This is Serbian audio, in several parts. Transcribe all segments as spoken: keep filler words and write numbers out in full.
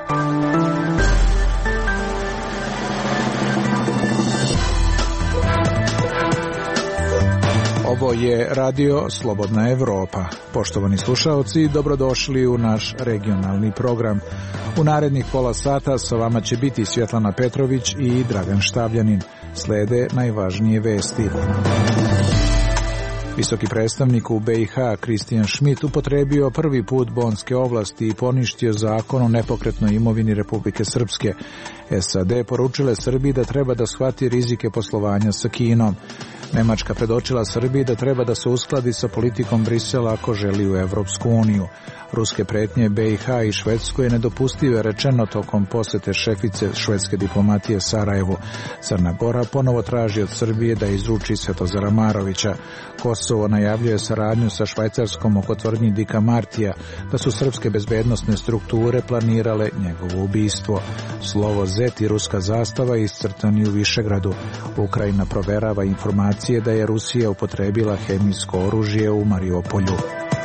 Ovo je radio Slobodna Evropa. Poštovani slušaoci, dobrodošli u naš regionalni program. U narednih pola sata sa vama će biti Svjetlana Petrović i Dragan Štavljanin. Slede najvažnije vesti. Visoki predstavnik u B i H Christian Schmidt upotrebio prvi put Bonske ovlasti i poništio zakon o nepokretnoj imovini Republike Srpske. S A D poručile Srbiji da treba da shvati rizike poslovanja sa Kinom. Nemačka predočila Srbiji da treba da se uskladi sa politikom Brisela ako želi u Evropsku uniju. Ruske pretnje B i H i Švedskoj je nedopustive rečeno tokom posete šefice švedske diplomatije Sarajevu. Crna Gora ponovo traži od Srbije da izruči Svetozara Marovića. Kosovo najavljuje saradnju sa Švajcarskom oko tvrdnji Dika Martija da su srpske bezbednosne strukture planirale njegovo ubistvo. Slovo Z i ruska zastava iscrtani u Višegradu. Ukrajina proverava informacije da je Rusija upotrebila hemijsko oružje u Mariupolju.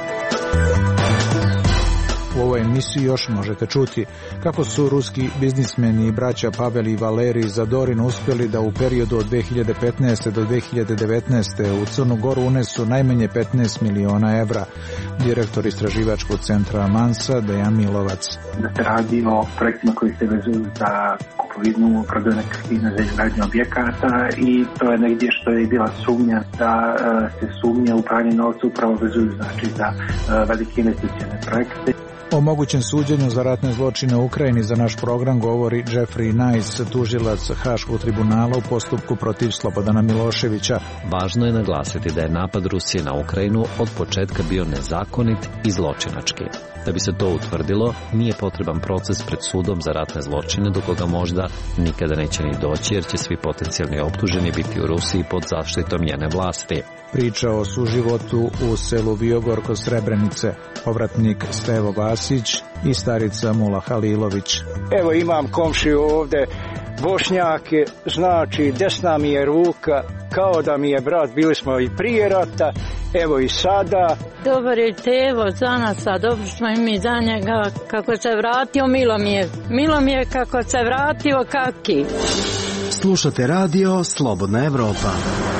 U ovoj emisiji još možete čuti kako su ruski biznismeni i braća Pavel i Valerij Zadorin uspjeli da u periodu od dve hiljade petnaeste do dve hiljade devetnaeste. u Crnu Goru unesu najmanje petnaest miliona evra. Direktor istraživačkog centra Mansa Dejan Milovac. Da se radi o projektima koji se vezuju za kupovinu, prodaju nekretnina, za izgradnju objekata i to je negdje što je bila sumnja da se sumnja u pranje novca upravo vezuju znači za velike investicione projekte. O mogućem suđenju za ratne zločine u Ukrajini za naš program govori Jeffrey Nice, tužilac Haškog tribunala u postupku protiv Slobodana Miloševića. Važno je naglasiti da je napad Rusije na Ukrajinu od početka bio nezakonit i zločinački. Da bi se to utvrdilo, nije potreban proces pred sudom za ratne zločine do koga možda nikada neće ni doći jer će svi potencijalni optuženi biti u Rusiji pod zaštitom njene vlasti. Priča o suživotu u selu Biogor kod Srebrenice, povratnik Stevo Vasić i starica Mula Halilović. Evo imam komšiju ovde, Bošnjake, znači desna mi je ruka, kao da mi je brat, bili smo i prije rata, evo i sada. Dobar je Tevo za nas, a dobro smo i mi za njega, kako se vratio, milo mi je, milo mi je kako se vratio, kaki. Slušate radio Slobodna Evropa.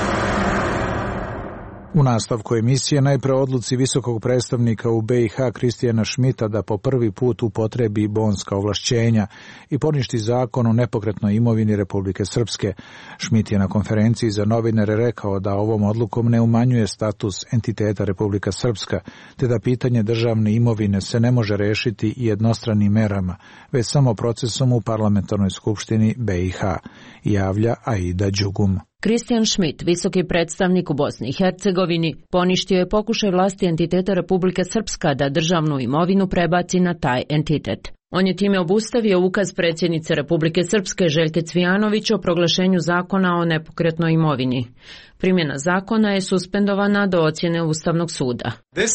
U nastavku emisije najpre odluci visokog predstavnika u B i H Christiana Schmidta da po prvi put upotrebi bonska ovlašćenja i poništi zakon o nepokretnoj imovini Republike Srpske. Schmidt je na konferenciji za novinare rekao da ovom odlukom ne umanjuje status entiteta Republika Srpska, te da pitanje državne imovine se ne može rešiti jednostranim merama, već samo procesom u parlamentarnoj skupštini B i H, javlja Aida Đugum. Christian Schmidt, visoki predstavnik u Bosni i Hercegovini, poništio je pokušaj vlasti entiteta Republike Srpska da državnu imovinu prebaci na taj entitet. On je time obustavio ukaz predsjednice Republike Srpske Željke Cvijanović o proglašenju zakona o nepokretnoj imovini. Primjena zakona je suspendovana do ocjene Ustavnog suda.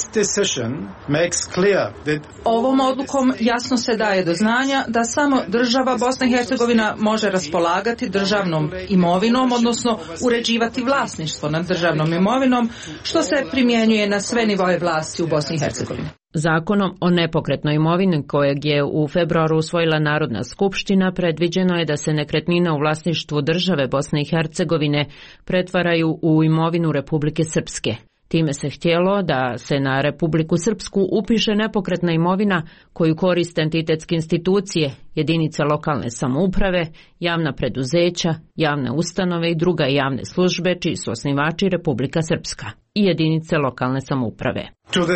Ovom odlukom jasno se daje do znanja da samo država Bosna i Hercegovina može raspolagati državnom imovinom, odnosno uređivati vlasništvo nad državnom imovinom, što se primjenjuje na sve nivoe vlasti u Bosni i Hercegovini. Zakonom o nepokretnoj imovini kojeg je u februaru usvojila Narodna skupština predviđeno je da se nekretnine u vlasništvu države Bosne i Hercegovine pretvaraju u imovinu Republike Srpske. Time se htjelo da se na Republiku Srpsku upiše nepokretna imovina koju koriste entitetske institucije, jedinice lokalne samouprave, javna preduzeća, javne ustanove i druga javne službe čiji su osnivači Republika Srpska i jedinice lokalne samouprave.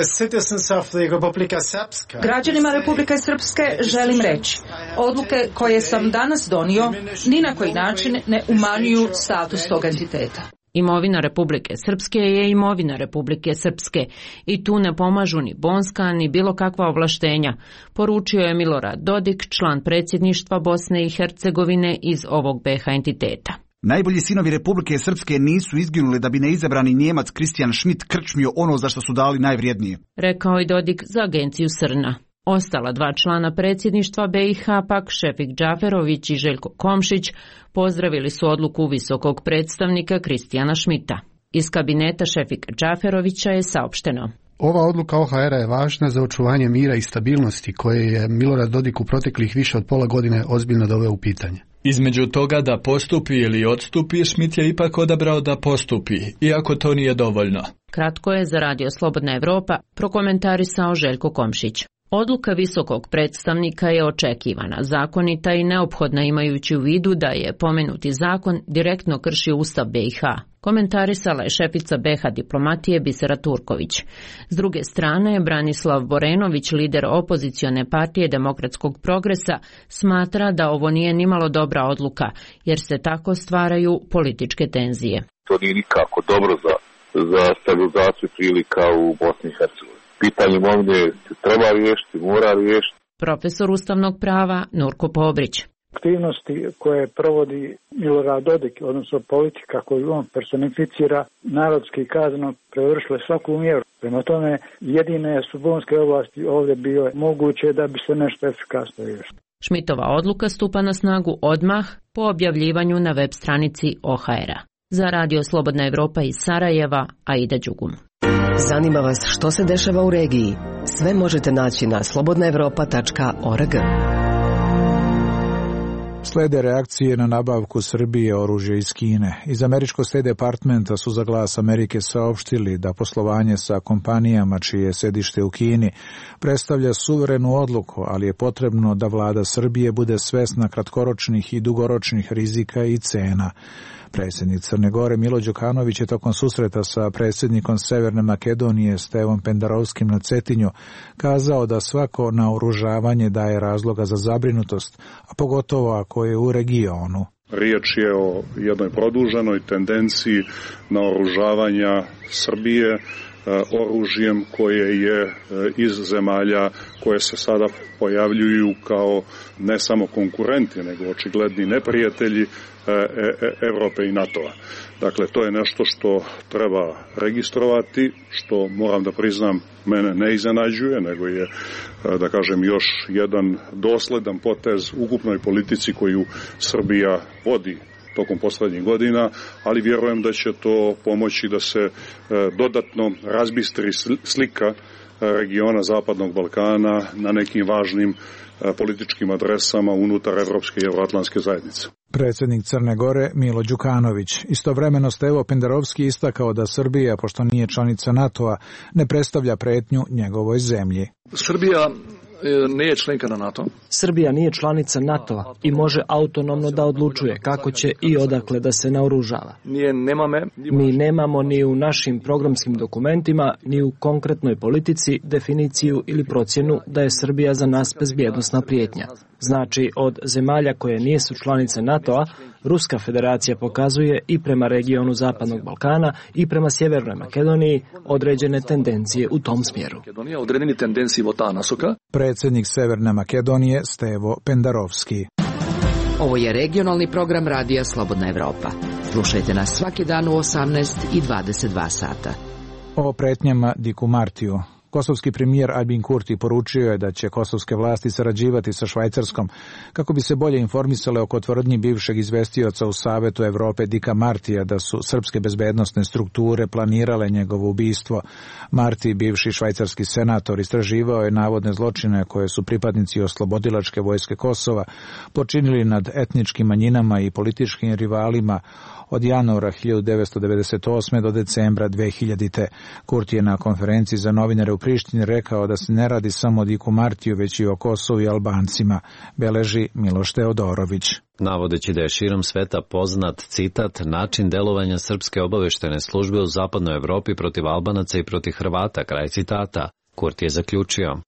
Građanima Republike Srpske želim reći, odluke koje sam danas donio ni na koji način ne umanjuju status tog entiteta. Imovina Republike Srpske je imovina Republike Srpske i tu ne pomažu ni bonska ni bilo kakva ovlaštenja, poručio je Milorad Dodik, član predsjedništva Bosne i Hercegovine iz ovog B H entiteta. Najbolji sinovi Republike Srpske nisu izginuli da bi neizabrani Njemac Christian Schmidt krčmio ono za što su dali najvrijednije, rekao je Dodik za agenciju Srna. Ostala dva člana predsjedništva B i H, pak Šefik Džaferović i Željko Komšić, pozdravili su odluku visokog predstavnika Christiana Schmidta. Iz kabineta Šefika Džaferovića je saopšteno: Ova odluka O H R-a je važna za očuvanje mira i stabilnosti koje je Milorad Dodik u proteklih više od pola godine ozbiljno doveo u pitanje. Između toga da postupi ili odstupi, Schmidt je ipak odabrao da postupi, iako to nije dovoljno. Kratko je za Radio Slobodna Evropa prokomentarisao Željko Komšić. Odluka visokog predstavnika je očekivana, zakonita i neophodna imajući u vidu da je pomenuti zakon direktno krši Ustav B i H. Komentarisala je šefica B i H diplomatije Bisera Turković. S druge strane, Branislav Borenović, lider opozicione partije Demokratskog progresa, smatra da ovo nije nimalo dobra odluka, jer se tako stvaraju političke tenzije. To nije nikako dobro za, za stabilizaciju prilika u Bosni i Hercegovini. Pitanje imovine se treba riješiti, mora riješiti. Profesor ustavnog prava Nurko Pobrić. Aktivnosti koje provodi Milorad Dodik, odnosno politika koju on personificira, narodski kazano prevršile svaku mjeru. Prema tome, jedine su bonske oblasti ovdje bio moguće da bi se nešto efikasno riješilo. Schmidtova odluka stupa na snagu odmah po objavljivanju na web stranici O H R-a. Za Radio Slobodna Evropa iz Sarajeva, Aida Đugum. Zanima vas što se dešava u regiji? Sve možete naći na slobodna evropa tačka org. Slede reakcije na nabavku Srbije oružja iz Kine. Iz američkog State Departmenta su za Glas Amerike saopštili da poslovanje sa kompanijama čije je sedište u Kini predstavlja suverenu odluku, ali je potrebno da vlada Srbije bude svesna kratkoročnih i dugoročnih rizika i cena. Predsjednik Crne Gore Milo Đukanović je tokom susreta sa predsjednikom Severne Makedonije Stevom Pendarovskim na Cetinju kazao da svako naoružavanje daje razloga za zabrinutost, a pogotovo ako je u regionu. Riječ je o jednoj produženoj tendenciji naoružavanja Srbije oružjem koje je iz zemalja koje se sada pojavljuju kao ne samo konkurenti, nego očigledni neprijatelji Evrope i NATO-a. Dakle, to je nešto što treba registrovati, što moram da priznam mene ne iznenađuje, nego je, da kažem, još jedan dosledan potez ukupnoj politici koju Srbija vodi tokom poslednjih godina, ali vjerujem da će to pomoći da se dodatno razbistri slika regiona Zapadnog Balkana na nekim važnim političkim adresama unutar Evropske i Evroatlantske zajednice. Predsjednik Crne Gore Milo Đukanović. Istovremeno Stevo Pendarovski istakao da Srbija, pošto nije članica NATO-a, ne predstavlja pretnju njegovoj zemlji. Srbija nije članka na NATO. Srbija nije članica NATO-a i može autonomno da odlučuje kako će i odakle da se naoružava. Nije, nemame, Mi nemamo ni u našim programskim dokumentima, ni u konkretnoj politici definiciju ili procjenu da je Srbija za nas bezbjednosna prijetnja. Znači, od zemalja koje nisu članice NATO-a, Ruska federacija pokazuje i prema regionu Zapadnog Balkana i prema Sjevernoj Makedoniji određene tendencije u tom smjeru. Određene tendencije u ta nasoka. Predsjednik Severne Makedonije Stevo Pendarovski. Ovo je regionalni program Radija Slobodna Evropa. Slušajte nas svaki dan u osamnaest i dvadeset dva sata. O pretnjama Diku Martiju. Kosovski premijer Albin Kurti poručio je da će kosovske vlasti sarađivati sa Švajcarskom kako bi se bolje informisale oko tvrdnji bivšeg izvestioca u Savetu Evrope Dika Martija da su srpske bezbednosne strukture planirale njegovo ubistvo. Marti, bivši švajcarski senator, istraživao je navodne zločine koje su pripadnici oslobodilačke vojske Kosova počinili nad etničkim manjinama i političkim rivalima od januara hiljadu devetsto devedeset osme do decembra dve hiljadite. Kurti je na konferenciji za novinare u Prištini rekao da se ne radi samo o Diku Martiju, već i o Kosovu i Albancima, beleži Miloš Teodorović. Navodeći da je širom sveta poznat, citat, način delovanja srpske obaveštene službe u zapadnoj Evropi protiv Albanaca i protiv Hrvata, kraj citata. Kurti je zaključio.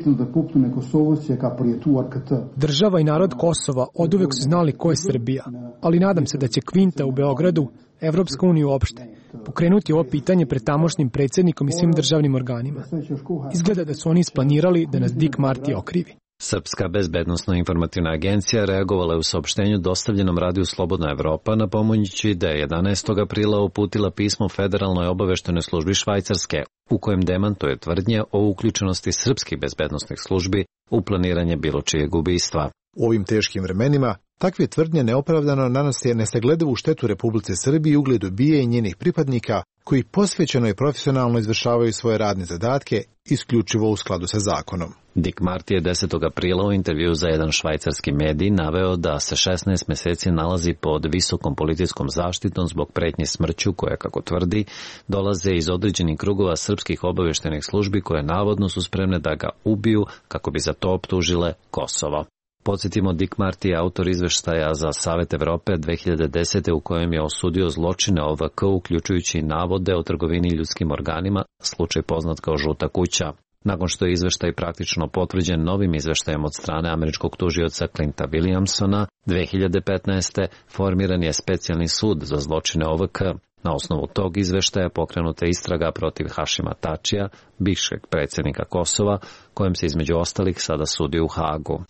Država i narod Kosova oduvek su znali ko je Srbija, ali nadam se da će Kvinta u Beogradu, Evropska unija uopšte, pokrenuti ovo pitanje pred tamošnjim predsjednikom i svim državnim organima. Izgleda da su oni isplanirali da nas Dik Marti okrivi. Srpska bezbednosno-informativna agencija reagovala je u saopštenju dostavljenom Radiju Slobodna Evropa napominjući da je jedanaestog aprila uputila pismo Federalnoj obaveštenoj službi Švajcarske u kojem demantuje tvrdnje o uključenosti srpskih bezbednosnih službi u planiranje bilo čijeg ubistva. U ovim teškim vremenima takve tvrdnje neopravdano nanose nesagledivu štetu Republici Srbiji i ugledu B I A i njenih pripadnika koji posvećeno i profesionalno izvršavaju svoje radne zadatke isključivo u skladu sa zakonom. Dick Marty je desetog aprila u intervju za jedan švajcarski medij naveo da se šesnaest meseci nalazi pod visokom policijskom zaštitom zbog pretnje smrću koje, kako tvrdi, dolaze iz određenih krugova srpskih obavještajnih službi koje navodno su spremne da ga ubiju kako bi za to optužile Kosovo. Podsjetimo, Dick Marty je autor izveštaja za Savet Evrope dve hiljade desete u kojem je osudio zločine O V K, uključujući i navode o trgovini ljudskim organima, slučaj poznat kao Žuta kuća. Nakon što je izveštaj praktično potvrđen novim izveštajem od strane američkog tužioca Clinta Williamsona, dve hiljade petnaeste. formiran je specijalni sud za zločine O V K. Na osnovu tog izveštaja pokrenuta je istraga protiv Hašima Tačija, bivšeg predsjednika Kosova, kojem se između ostalih sada sudi u Hagu.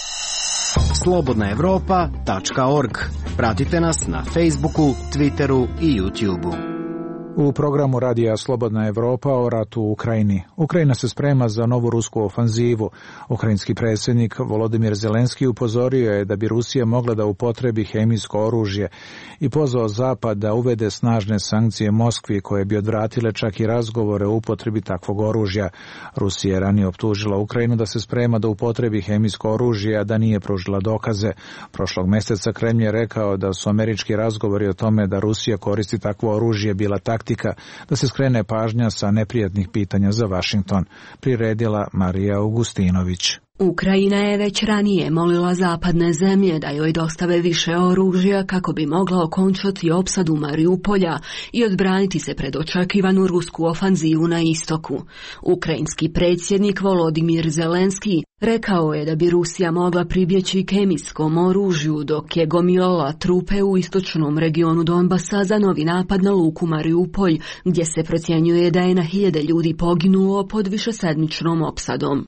slobodna evropa tačka org. Pratite nas na Facebooku, Twitteru i YouTubeu. U programu Radija Slobodna Evropa o ratu u Ukrajini. Ukrajina se sprema za novu rusku ofanzivu. Ukrajinski predsjednik Volodimir Zelenski upozorio je da bi Rusija mogla da upotrebi hemijsko oružje i pozvao Zapad da uvede snažne sankcije Moskvi koje bi odvratile čak i razgovore o upotrebi takvog oružja. Rusija je ranije optužila Ukrajinu da se sprema da upotrebi hemijsko oružje, a da nije pružila dokaze. Prošlog mjeseca Kremlj je rekao da su američki razgovori o tome da Rusija koristi takvo oružje bila taktika da se skrene pažnja sa neprijatnih pitanja za Vašington, priredila Marija Augustinović. Ukrajina je već ranije molila zapadne zemlje da joj dostave više oružja kako bi mogla okončati opsadu Mariupolja i odbraniti se pred očekivanu rusku ofanzivu na istoku. Ukrajinski predsjednik Volodimir Zelenski rekao je da bi Rusija mogla pribjeći kemijskom oružju dok je gomilala trupe u istočnom regionu Donbasa za novi napad na luku Mariupolj, gdje se procjenjuje da je na hiljade ljudi poginulo pod višesedmičnom opsadom.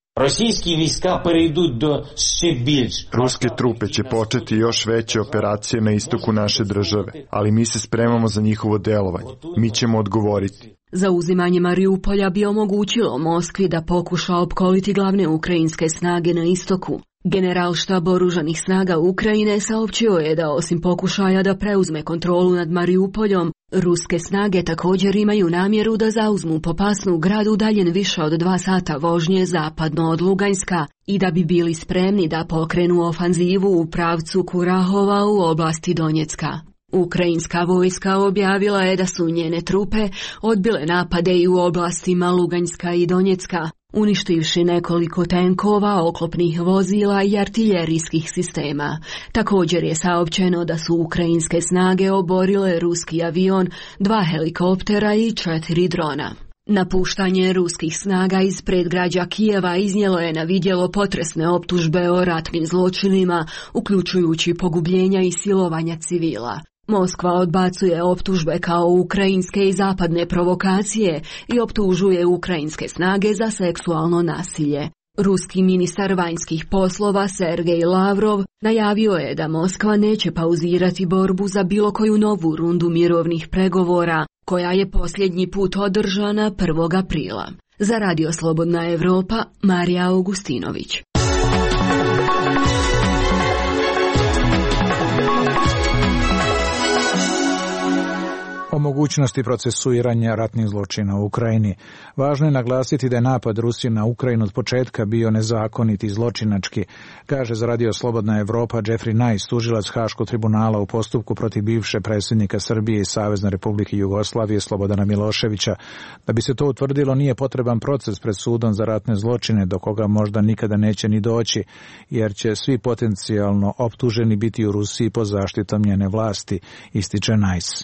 Ruske trupe će početi još veće operacije na istoku naše države, ali mi se spremamo za njihovo delovanje. Mi ćemo odgovoriti. Zauzimanje Mariupolja bi omogućilo Moskvi da pokuša opkoliti glavne ukrajinske snage na istoku. Generalštab oružanih snaga Ukrajine saopćio je da osim pokušaja da preuzme kontrolu nad Mariupoljom, ruske snage također imaju namjeru da zauzmu Popasnu, grad udaljen više od dva sata vožnje zapadno od Luganska, i da bi bili spremni da pokrenu ofanzivu u pravcu Kurahova u oblasti Donjecka. Ukrajinska vojska objavila je da su njene trupe odbile napade i u oblastima Luganjska i Donjecka, uništivši nekoliko tenkova, oklopnih vozila i artiljerijskih sistema. Također je saopćeno da su ukrajinske snage oborile ruski avion, dva helikoptera i četiri drona. Napuštanje ruskih snaga iz predgrađa Kijeva iznijelo je na vidjelo potresne optužbe o ratnim zločinima, uključujući pogubljenja i silovanja civila. Moskva odbacuje optužbe kao ukrajinske i zapadne provokacije i optužuje ukrajinske snage za seksualno nasilje. Ruski ministar vanjskih poslova Sergej Lavrov najavio je da Moskva neće pauzirati borbu za bilo koju novu rundu mirovnih pregovora, koja je posljednji put održana prvog aprila. Za Radio Slobodna Evropa, Marija Augustinović. O mogućnosti procesuiranja ratnih zločina u Ukrajini. Važno je naglasiti da je napad Rusije na Ukrajinu od početka bio nezakonit i zločinački, kaže za Radio Slobodna Evropa Jeffrey Nice, tužilac Haškog tribunala u postupku protiv bivše predsjednika Srbije i Savezne Republike Jugoslavije Slobodana Miloševića. Da bi se to utvrdilo, nije potreban proces pred sudom za ratne zločine, do koga možda nikada neće ni doći, jer će svi potencijalno optuženi biti u Rusiji pod zaštitom njene vlasti, ističe Nice.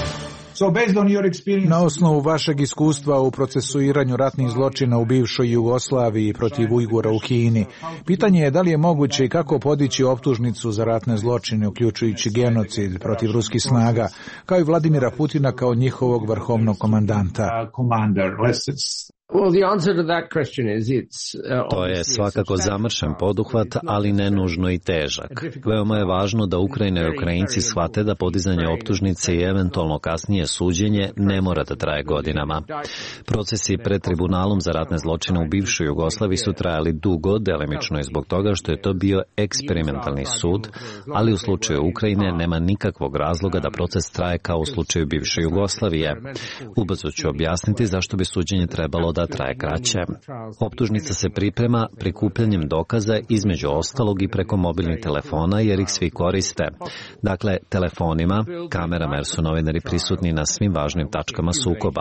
Na osnovu vašeg iskustva u procesuiranju ratnih zločina u bivšoj Jugoslaviji protiv Ujgura u Kini, pitanje je da li je moguće i kako podići optužnicu za ratne zločine, uključujući genocid protiv ruskih snaga, kao i Vladimira Putina kao njihovog vrhovnog komandanta. To je svakako zamršen poduhvat, ali ne nužno i težak. Veoma je važno da Ukrajina i Ukrajinci shvate da podizanje optužnice i eventualno kasnije suđenje ne mora da traje godinama. Procesi pred tribunalom za ratne zločine u bivšoj Jugoslaviji su trajali dugo, delimično i zbog toga što je to bio eksperimentalni sud, ali u slučaju Ukrajine nema nikakvog razloga da proces traje kao u slučaju bivše Jugoslavije. Ubrzo ću objasniti zašto bi suđenje trebalo da traje kraće. Optužnica se priprema prikupljanjem dokaza između ostalog i preko mobilnih telefona jer ih svi koriste. Dakle, telefonima, kamerama jer su novinari prisutni na svim važnim tačkama sukoba.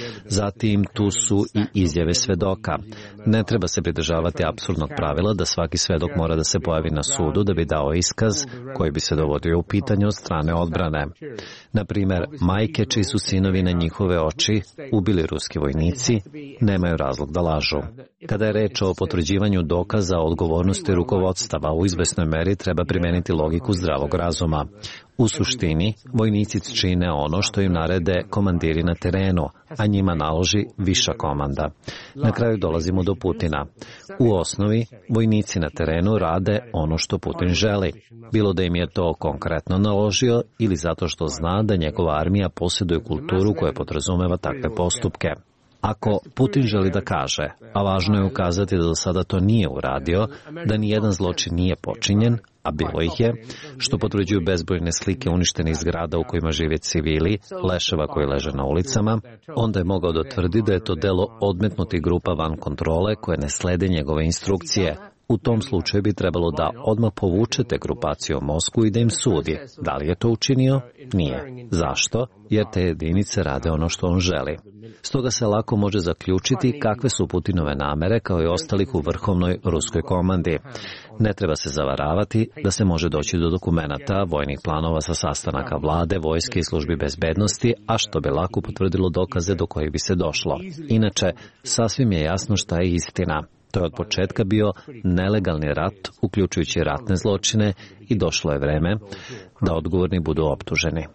Zatim tu su i izjave svedoka. Ne treba se pridržavati apsurdnog pravila da svaki svedok mora da se pojavi na sudu da bi dao iskaz koji bi se dovodio u pitanje od strane odbrane. Na primjer, majke čiji su sinovi na njihove oči ubili ruski vojnici, nemaju razlog da lažu. Kada je reč o potvrđivanju dokaza o odgovornosti rukovodstava, u izvesnoj meri treba primeniti logiku zdravog razuma. U suštini, vojnici čine ono što im narede komandiri na terenu, a njima naloži viša komanda. Na kraju dolazimo do Putina. U osnovi, vojnici na terenu rade ono što Putin želi, bilo da im je to konkretno naložio ili zato što zna da njegova armija posjeduje kulturu koja podrazumeva takve postupke. Ako Putin želi da kaže, a važno je ukazati da do sada to nije uradio, da ni jedan zločin nije počinjen, a bilo ih je, što potvrđuju bezbrojne slike uništenih zgrada u kojima žive civili, leševa koji leže na ulicama, onda je mogao da tvrdi da je to delo odmetnutih grupa van kontrole koje ne slede njegove instrukcije. U tom slučaju bi trebalo da odmah povučete grupaciju u Moskvu i da im sudi. Da li je to učinio? Nije. Zašto? Jer te jedinice rade ono što on želi. Stoga se lako može zaključiti kakve su Putinove namere kao i ostalih u vrhovnoj ruskoj komandi. Ne treba se zavaravati da se može doći do dokumenata, vojnih planova sa sastanaka vlade, vojske i službi bezbednosti, a što bi lako potvrdilo dokaze do kojih bi se došlo. Inače, sasvim je jasno šta je istina. To je od početka bio nelegalni rat, uključujući ratne zločine, i došlo je vreme da odgovorni budu optuženi.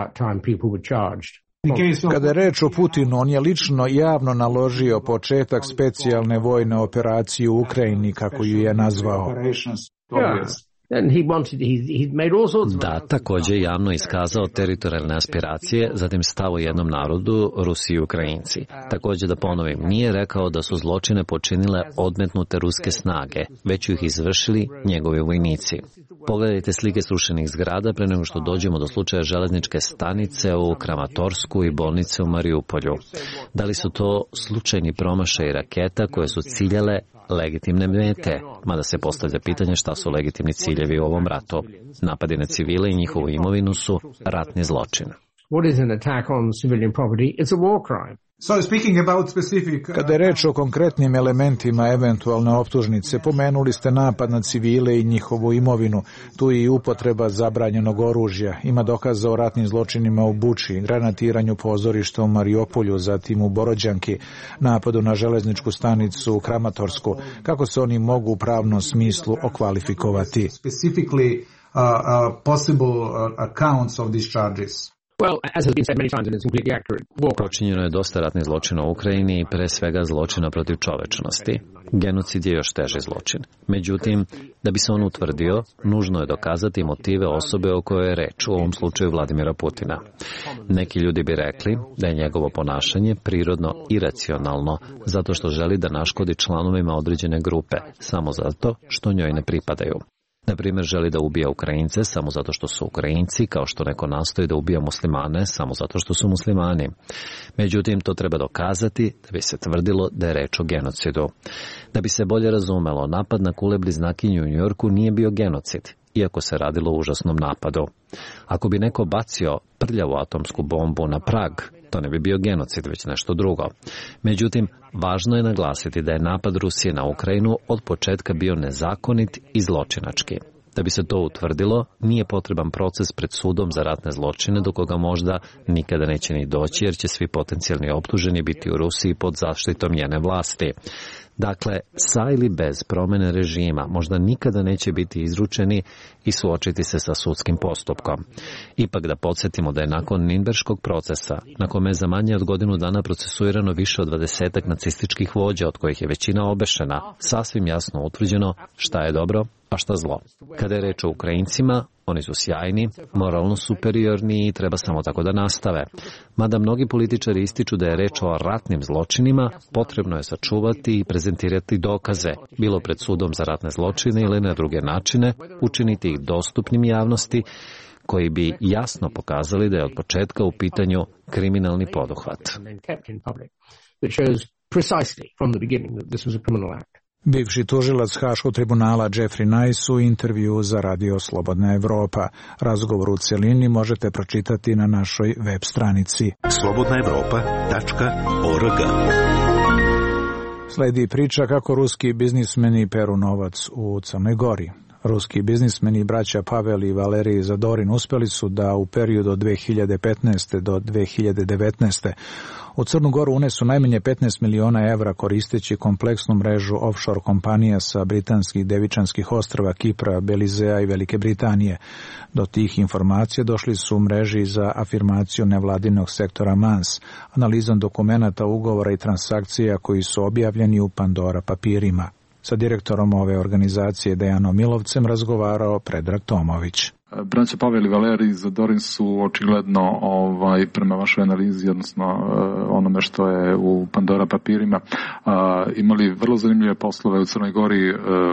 Kada je reč o Putinu, on je lično javno naložio početak specijalne vojne operacije u Ukrajini, kako ju je nazvao. Da, također je javno iskazao teritorijalne aspiracije, zatim stav o jednom narodu, Rusi i Ukrajinci. Također, da ponovim, nije rekao da su zločine počinile odmetnute ruske snage, već su ih izvršili njegovi vojnici. Pogledajte slike srušenih zgrada pre nego što dođemo do slučaja železničke stanice u Kramatorsku i bolnice u Mariupolju. Da li su to slučajni promašaji raketa koje su ciljale legitimne mete, mada se postavlja pitanje šta su legitimni ciljevi u ovom ratu. Napadi na civile i njihovu imovinu su ratni zločin. Kada je reč o konkretnim elementima eventualne optužnice, pomenuli ste napad na civile i njihovu imovinu. Tu je i upotreba zabranjenog oružja. Ima dokaza o ratnim zločinima u Buči, granatiranju pozorišta u Mariupolju, zatim u Borođanki, napadu na železničku stanicu u Kramatorsku. Kako se oni mogu u pravnom smislu okvalifikovati? Specifically, uh, uh, possible uh, accounts of these charges. Počinjeno je dosta ratnih zločina u Ukrajini i pre svega zločina protiv čovečnosti. Genocid je još teži zločin. Međutim, da bi se on utvrdio, nužno je dokazati motive osobe o kojoj je reč, u ovom slučaju Vladimira Putina. Neki ljudi bi rekli da je njegovo ponašanje prirodno iracionalno, zato što želi da naškodi članovima određene grupe, samo zato što njoj ne pripadaju. Na primjer, želi da ubija Ukrajince samo zato što su Ukrajinci, kao što neko nastoji da ubija muslimane samo zato što su muslimani. Međutim, to treba dokazati da bi se tvrdilo da je reč o genocidu. Da bi se bolje razumelo, napad na kule bliznakinju u Njujorku nije bio genocid, iako se radilo o užasnom napadu. Ako bi neko bacio prljavu atomsku bombu na Prag, to ne bi bio genocid, već nešto drugo. Međutim, važno je naglasiti da je napad Rusije na Ukrajinu od početka bio nezakonit i zločinački. Da bi se to utvrdilo, nije potreban proces pred sudom za ratne zločine do koga možda nikada neće ni doći, jer će svi potencijalni optuženi biti u Rusiji pod zaštitom njene vlasti. Dakle, sa ili bez promene režima možda nikada neće biti izručeni i suočiti se sa sudskim postupkom. Ipak da podsjetimo da je nakon Nirnberškog procesa, na kome je za manje od godinu dana procesuirano više od dvadesetak nacističkih vođa, od kojih je većina obešena, sasvim jasno utvrđeno šta je dobro, a šta zlo. Kada je reč o Ukrajincima, oni su sjajni, moralno superiorni i treba samo tako da nastave. Mada mnogi političari ističu da je reč o ratnim zločinima, potrebno je sačuvati i prezentirati dokaze, bilo pred sudom za ratne zločine ili na druge načine, učiniti ih dostupnim javnosti, koji bi jasno pokazali da je od početka u pitanju kriminalni poduhvat. Bivši tužilac Haškog tribunala Jeffrey Nice u intervju za Radio Slobodna Evropa. Razgovor u celini možete pročitati na našoj web stranici slobodna evropa tačka org. Sledi priča kako ruski biznismeni peru novac u Crnoj Gori. Ruski biznismeni braća Pavel i Valerij Zadorin uspeli su da u periodu od dve hiljade petnaeste do dve hiljade devetnaeste u Crnu Goru unesu najmanje petnaest miliona evra koristeći kompleksnu mrežu offshore kompanija sa britanskih Devičanskih ostrava, Kipra, Belizea i Velike Britanije. Do tih informacija došli su u mreži za afirmaciju nevladinog sektora Mans, analizom dokumenata, ugovora i transakcija koji su objavljeni u Pandora papirima. Sa direktorom ove organizacije Dejanom Milovcem razgovarao Predrag Tomović. Braća Pavel i Valerij Zadorin su očigledno ovaj, prema vašoj analizi, odnosno onome što je u Pandora papirima, imali vrlo zanimljive poslove u Crnoj Gori.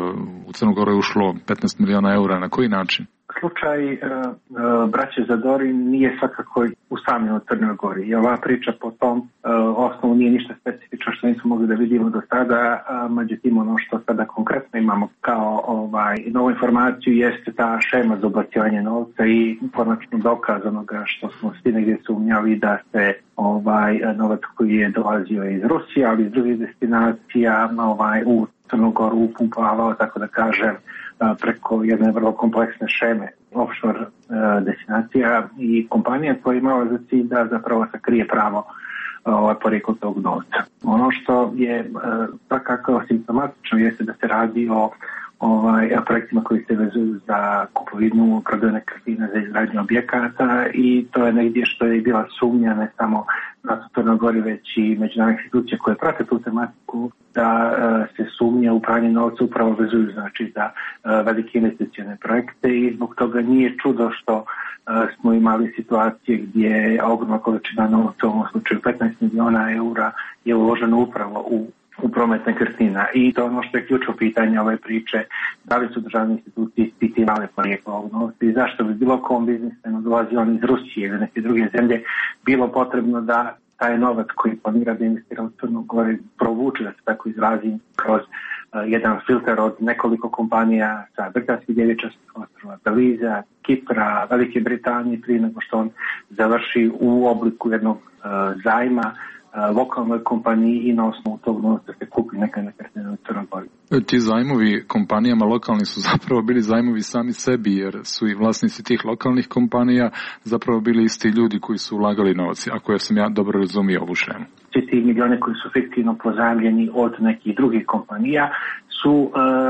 U Crnu Goru je ušlo petnaest miliona eura. Na koji način? Slučaj uh, uh, braće Zadorin nije svakako usamljen u Crnoj Gori. I ova priča po tom uh, osnovu nije ništa specifično što nismo mogli da vidimo do sada. Uh, međutim, ono što sada konkretno imamo kao ovaj, novu informaciju jeste ta šema za ubacivanje novca i konačno dokaz onoga što smo svi negdje sumnjali da se ovaj, novac koji je dolazio iz Rusije, ali iz drugih destinacija ovaj, u Crnu Goru upumpavao, tako da kažem, preko jedne vrlo kompleksne šeme offshore uh, destinacija i kompanija koja je imala za cilj da zapravo sakrije pravo ovaj porijeklo tog novca. Ono što je uh, svakako simptomatično jeste da se radi o ovaj, projektima koji se vezuju za kupovinu, prodaju nekretnina za izgradnju objekata i to je negdje što je bila sumnja ne samo na Crnoj Gori već i međunarodne institucije koje prate tu tematiku da uh, se sumnja u pranje novca upravo vezuju znači za uh, velike investicione projekte i zbog toga nije čudo što uh, smo imali situacije gdje ogromna količina novca, u ovom slučaju petnaest miliona eura, je uloženo upravo u u promet nekretnina. I to je ono što je ključno pitanje ove priče, da li su državne institucije ispitivale porijeklo ovog novca i zašto bi bilo kom biznismenu dolazi on iz Rusije ili neke druge zemlje bilo potrebno da taj novac koji planira da investira u Crnu Goru provuče, da se tako izrazim, kroz uh, jedan filter od nekoliko kompanija sa Britanskih Devičanskih ostrva, Beliza, Kipra, Velike Britanije, prije nego što on završi u obliku jednog uh, zajma lokalnoj kompaniji i na osnovu tog novca se kupi neka nekretnina u Crnoj Gori. Ti zajmovi kompanijama lokalni su zapravo bili zajmovi sami sebi, jer su i vlasnici tih lokalnih kompanija zapravo bili isti ljudi koji su ulagali novac, ako ja sam ja dobro razumio ovu šemu. Ti milioni koji su fiktivno pozajmljeni od nekih drugih kompanija su uh,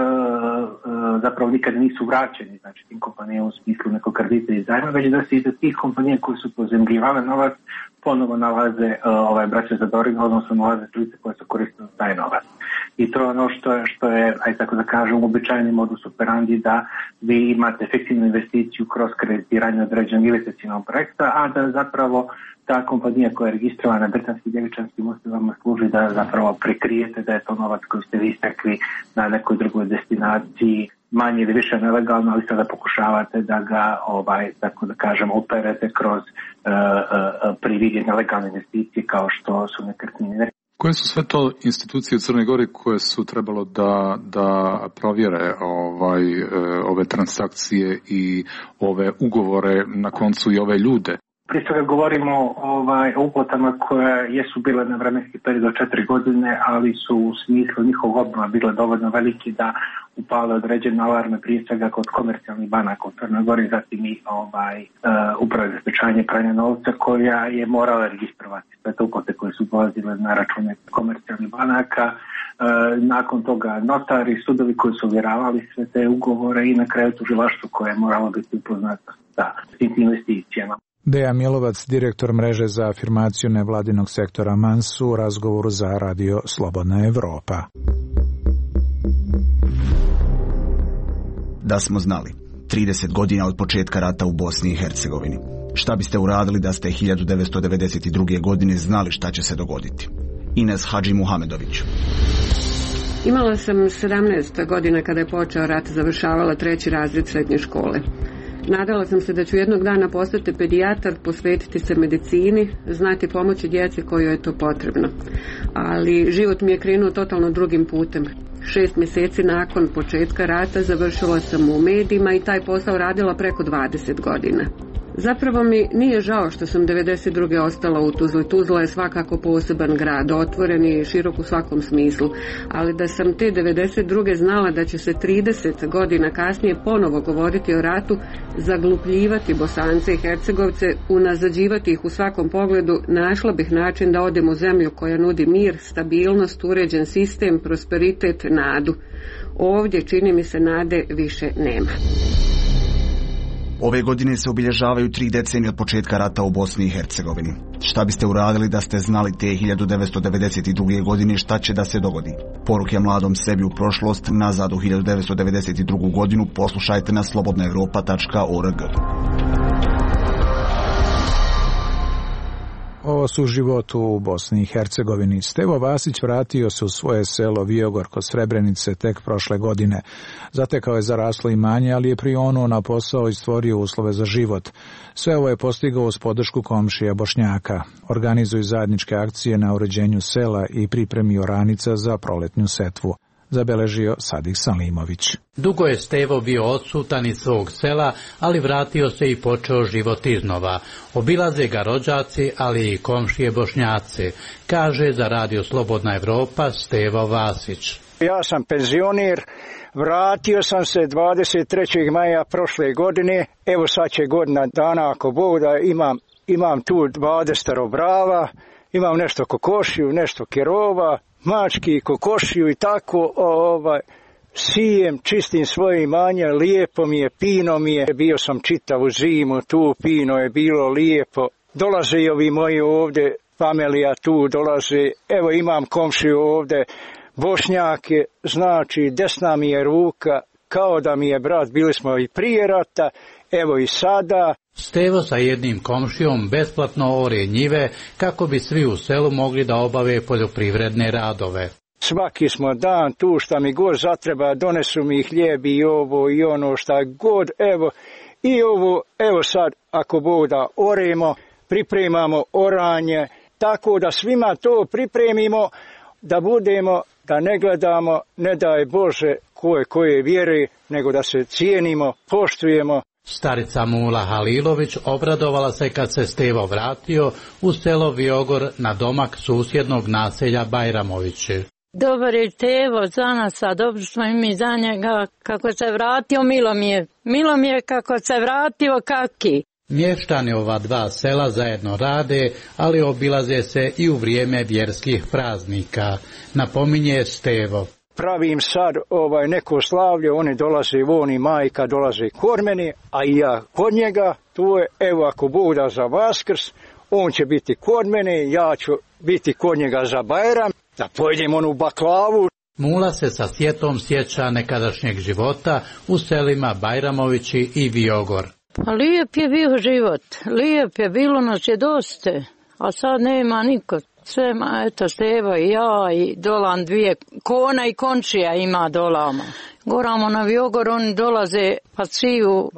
uh, zapravo nikad nisu vraćeni, znači tim kompanijama u smislu nekog kredita i zajma, već da se i za tih kompanija koji su pozajmljivale novac ponovo nalaze uh, ovaj braća Zadorin, odnosno nalaze lice koje su koristile taj novac. I to je ono što je, što je aj tako da kažem, uobičajeni modus operandi da vi imate fiktivnu investiciju kroz kreditiranje određenog investicionog projekta, a da zapravo ta kompanija koja je registrovana na Britanskim Devičanskim ostravama služi da zapravo prikrijete da je to novac koji ste vi stekli na nekoj drugoj destinaciji, manje ili više nelegalno, ali sada pokušavate da ga, ovaj, tako da kažem, operete kroz uh, uh, prividje nelegalne investicije kao što su nekretnine. Koje su sve to institucije u Crnoj Gori koje su trebalo da, da provjere ovaj, ove transakcije i ove ugovore, na koncu i ove ljude? Prije svega govorimo ovaj, o uplatama koje jesu bile na vremenski period od četiri godine, ali su u smislu njihovog obima bile dovoljno veliki da upale određene alarme, prije svega kod komercijalnih banaka u Crnoj Gori, zatim i ovaj, uh, uprave za sprečavanje pranja novca koja je morala registrovati sve te uplate koje su dolazile na račune komercijalnih banaka. nakon toga notari, sudovi koji su ovjeravali sve te ugovore i na kraju tužilaštvo koje je moralo biti upoznato sa tim investicijama. Dejan Milovac, direktor mreže za afirmaciju nevladinog sektora Mansu, u razgovoru za Radio Slobodna Evropa. Da smo znali, trideset godina od početka rata u Bosni i Hercegovini. Šta biste uradili da ste hiljadu devetsto devedeset druge. godine znali šta će se dogoditi? Ines Hadži Muhamedović. Imala sam sedamnaest godina kada je počeo rat, završavala treći razred srednje škole. Nadala sam se da ću jednog dana postati pedijatar, posvetiti se medicini, znati pomoći djeci kojoj je to potrebno. Ali život mi je krenuo totalno drugim putem. Šest mjeseci nakon početka rata završila sam u medijima i taj posao radila preko dvadeset godina. Zapravo mi nije žao što sam devedeset druge ostala u Tuzli. Tuzla je svakako poseban grad, otvoren i širok u svakom smislu, ali da sam te devedeset druge znala da će se trideset godina kasnije ponovo govoriti o ratu, zaglupljivati Bosance i Hercegovce, unazađivati ih u svakom pogledu, našla bih način da odem u zemlju koja nudi mir, stabilnost, uređen sistem, prosperitet, nadu. Ovdje, čini mi se, nade više nema. Ove godine se obilježavaju tri decenije od početka rata u Bosni i Hercegovini. Šta biste uradili da ste znali te hiljadu devetsto devedeset druge. godine šta će da se dogodi? Poruke mladom sebi u prošlost, nazad u hiljadu devetsto devedeset drugu. godinu, poslušajte na slobodna evropa tačka org. Ovo su životu u Bosni i Hercegovini. Stevo Vasić vratio se u svoje selo Viogor kod Srebrenice tek prošle godine. Zatekao je zaraslo imanje, ali je prionuo na posao i stvorio uslove za život. Sve ovo je postigao uz podršku komšija Bošnjaka. Organizuju zajedničke akcije na uređenju sela i pripremi oranica za proletnju setvu. Zabeležio Sadik Salimović. Dugo je Stevo bio odsutan iz svog sela, ali vratio se i počeo život iznova. Obilaze ga rođaci, ali i komšije Bošnjaci, kaže za Radio Slobodna Evropa Stevo Vasić. Ja sam penzioner, vratio sam se dvadeset trećeg maja prošle godine, evo sad će godina dana ako Bog da imam, imam tu dvadeset brava, imam nešto kokošiju, nešto kerova, mački, kokošiju i tako, ovaj, sijem, čistim svoje imanje, lijepo mi je, pino mi je, bio sam čitavu zimu tu, pino je bilo lijepo, dolaze i ovi moji ovdje, familija tu dolaze, evo imam komšiju ovdje, Bošnjake, znači desna mi je ruka, kao da mi je brat, bili smo i prije rata, evo i sada. Stevo sa jednim komšijom besplatno ore njive kako bi svi u selu mogli da obave poljoprivredne radove. Svaki smo dan tu šta mi god zatreba, donesu mi hljeb i ovo i ono šta god, evo i ovo, evo sad ako Bog da oremo, pripremamo oranje, tako da svima to pripremimo, da budemo, da ne gledamo, ne daj Bože koje koje vjere, nego da se cijenimo, poštujemo. Starica Mula Halilović obradovala se kad se Stevo vratio u selo Viogor na domak susjednog naselja Bajramovići. Dobar je Stevo za nas, a dobro smo i mi za njega. Kako se vratio, milo mi je. Milo mi je kako se vratio, kaki. Mještani ova dva sela zajedno rade, ali obilaze se i u vrijeme vjerskih praznika, napominje Stevo. Pravim sad ovaj neko slavlje, oni dolaze, on i majka dolaze kod mene, a i ja kod njega, tu je, evo ako Bog da za Vaskrs, on će biti kod mene, ja ću biti kod njega za Bajram, da pojedem onu baklavu. Mula se sa sjetom sjeća nekadašnjeg života u selima Bajramovići i Viogor. Pa lijep je bio život, lijep je bilo nas je dosta, a sad nema niko. Sve, eto, Stevo i ja i dolan dvije, kona i končija ima dolama. Goramo na Viogor, oni dolaze pa ciju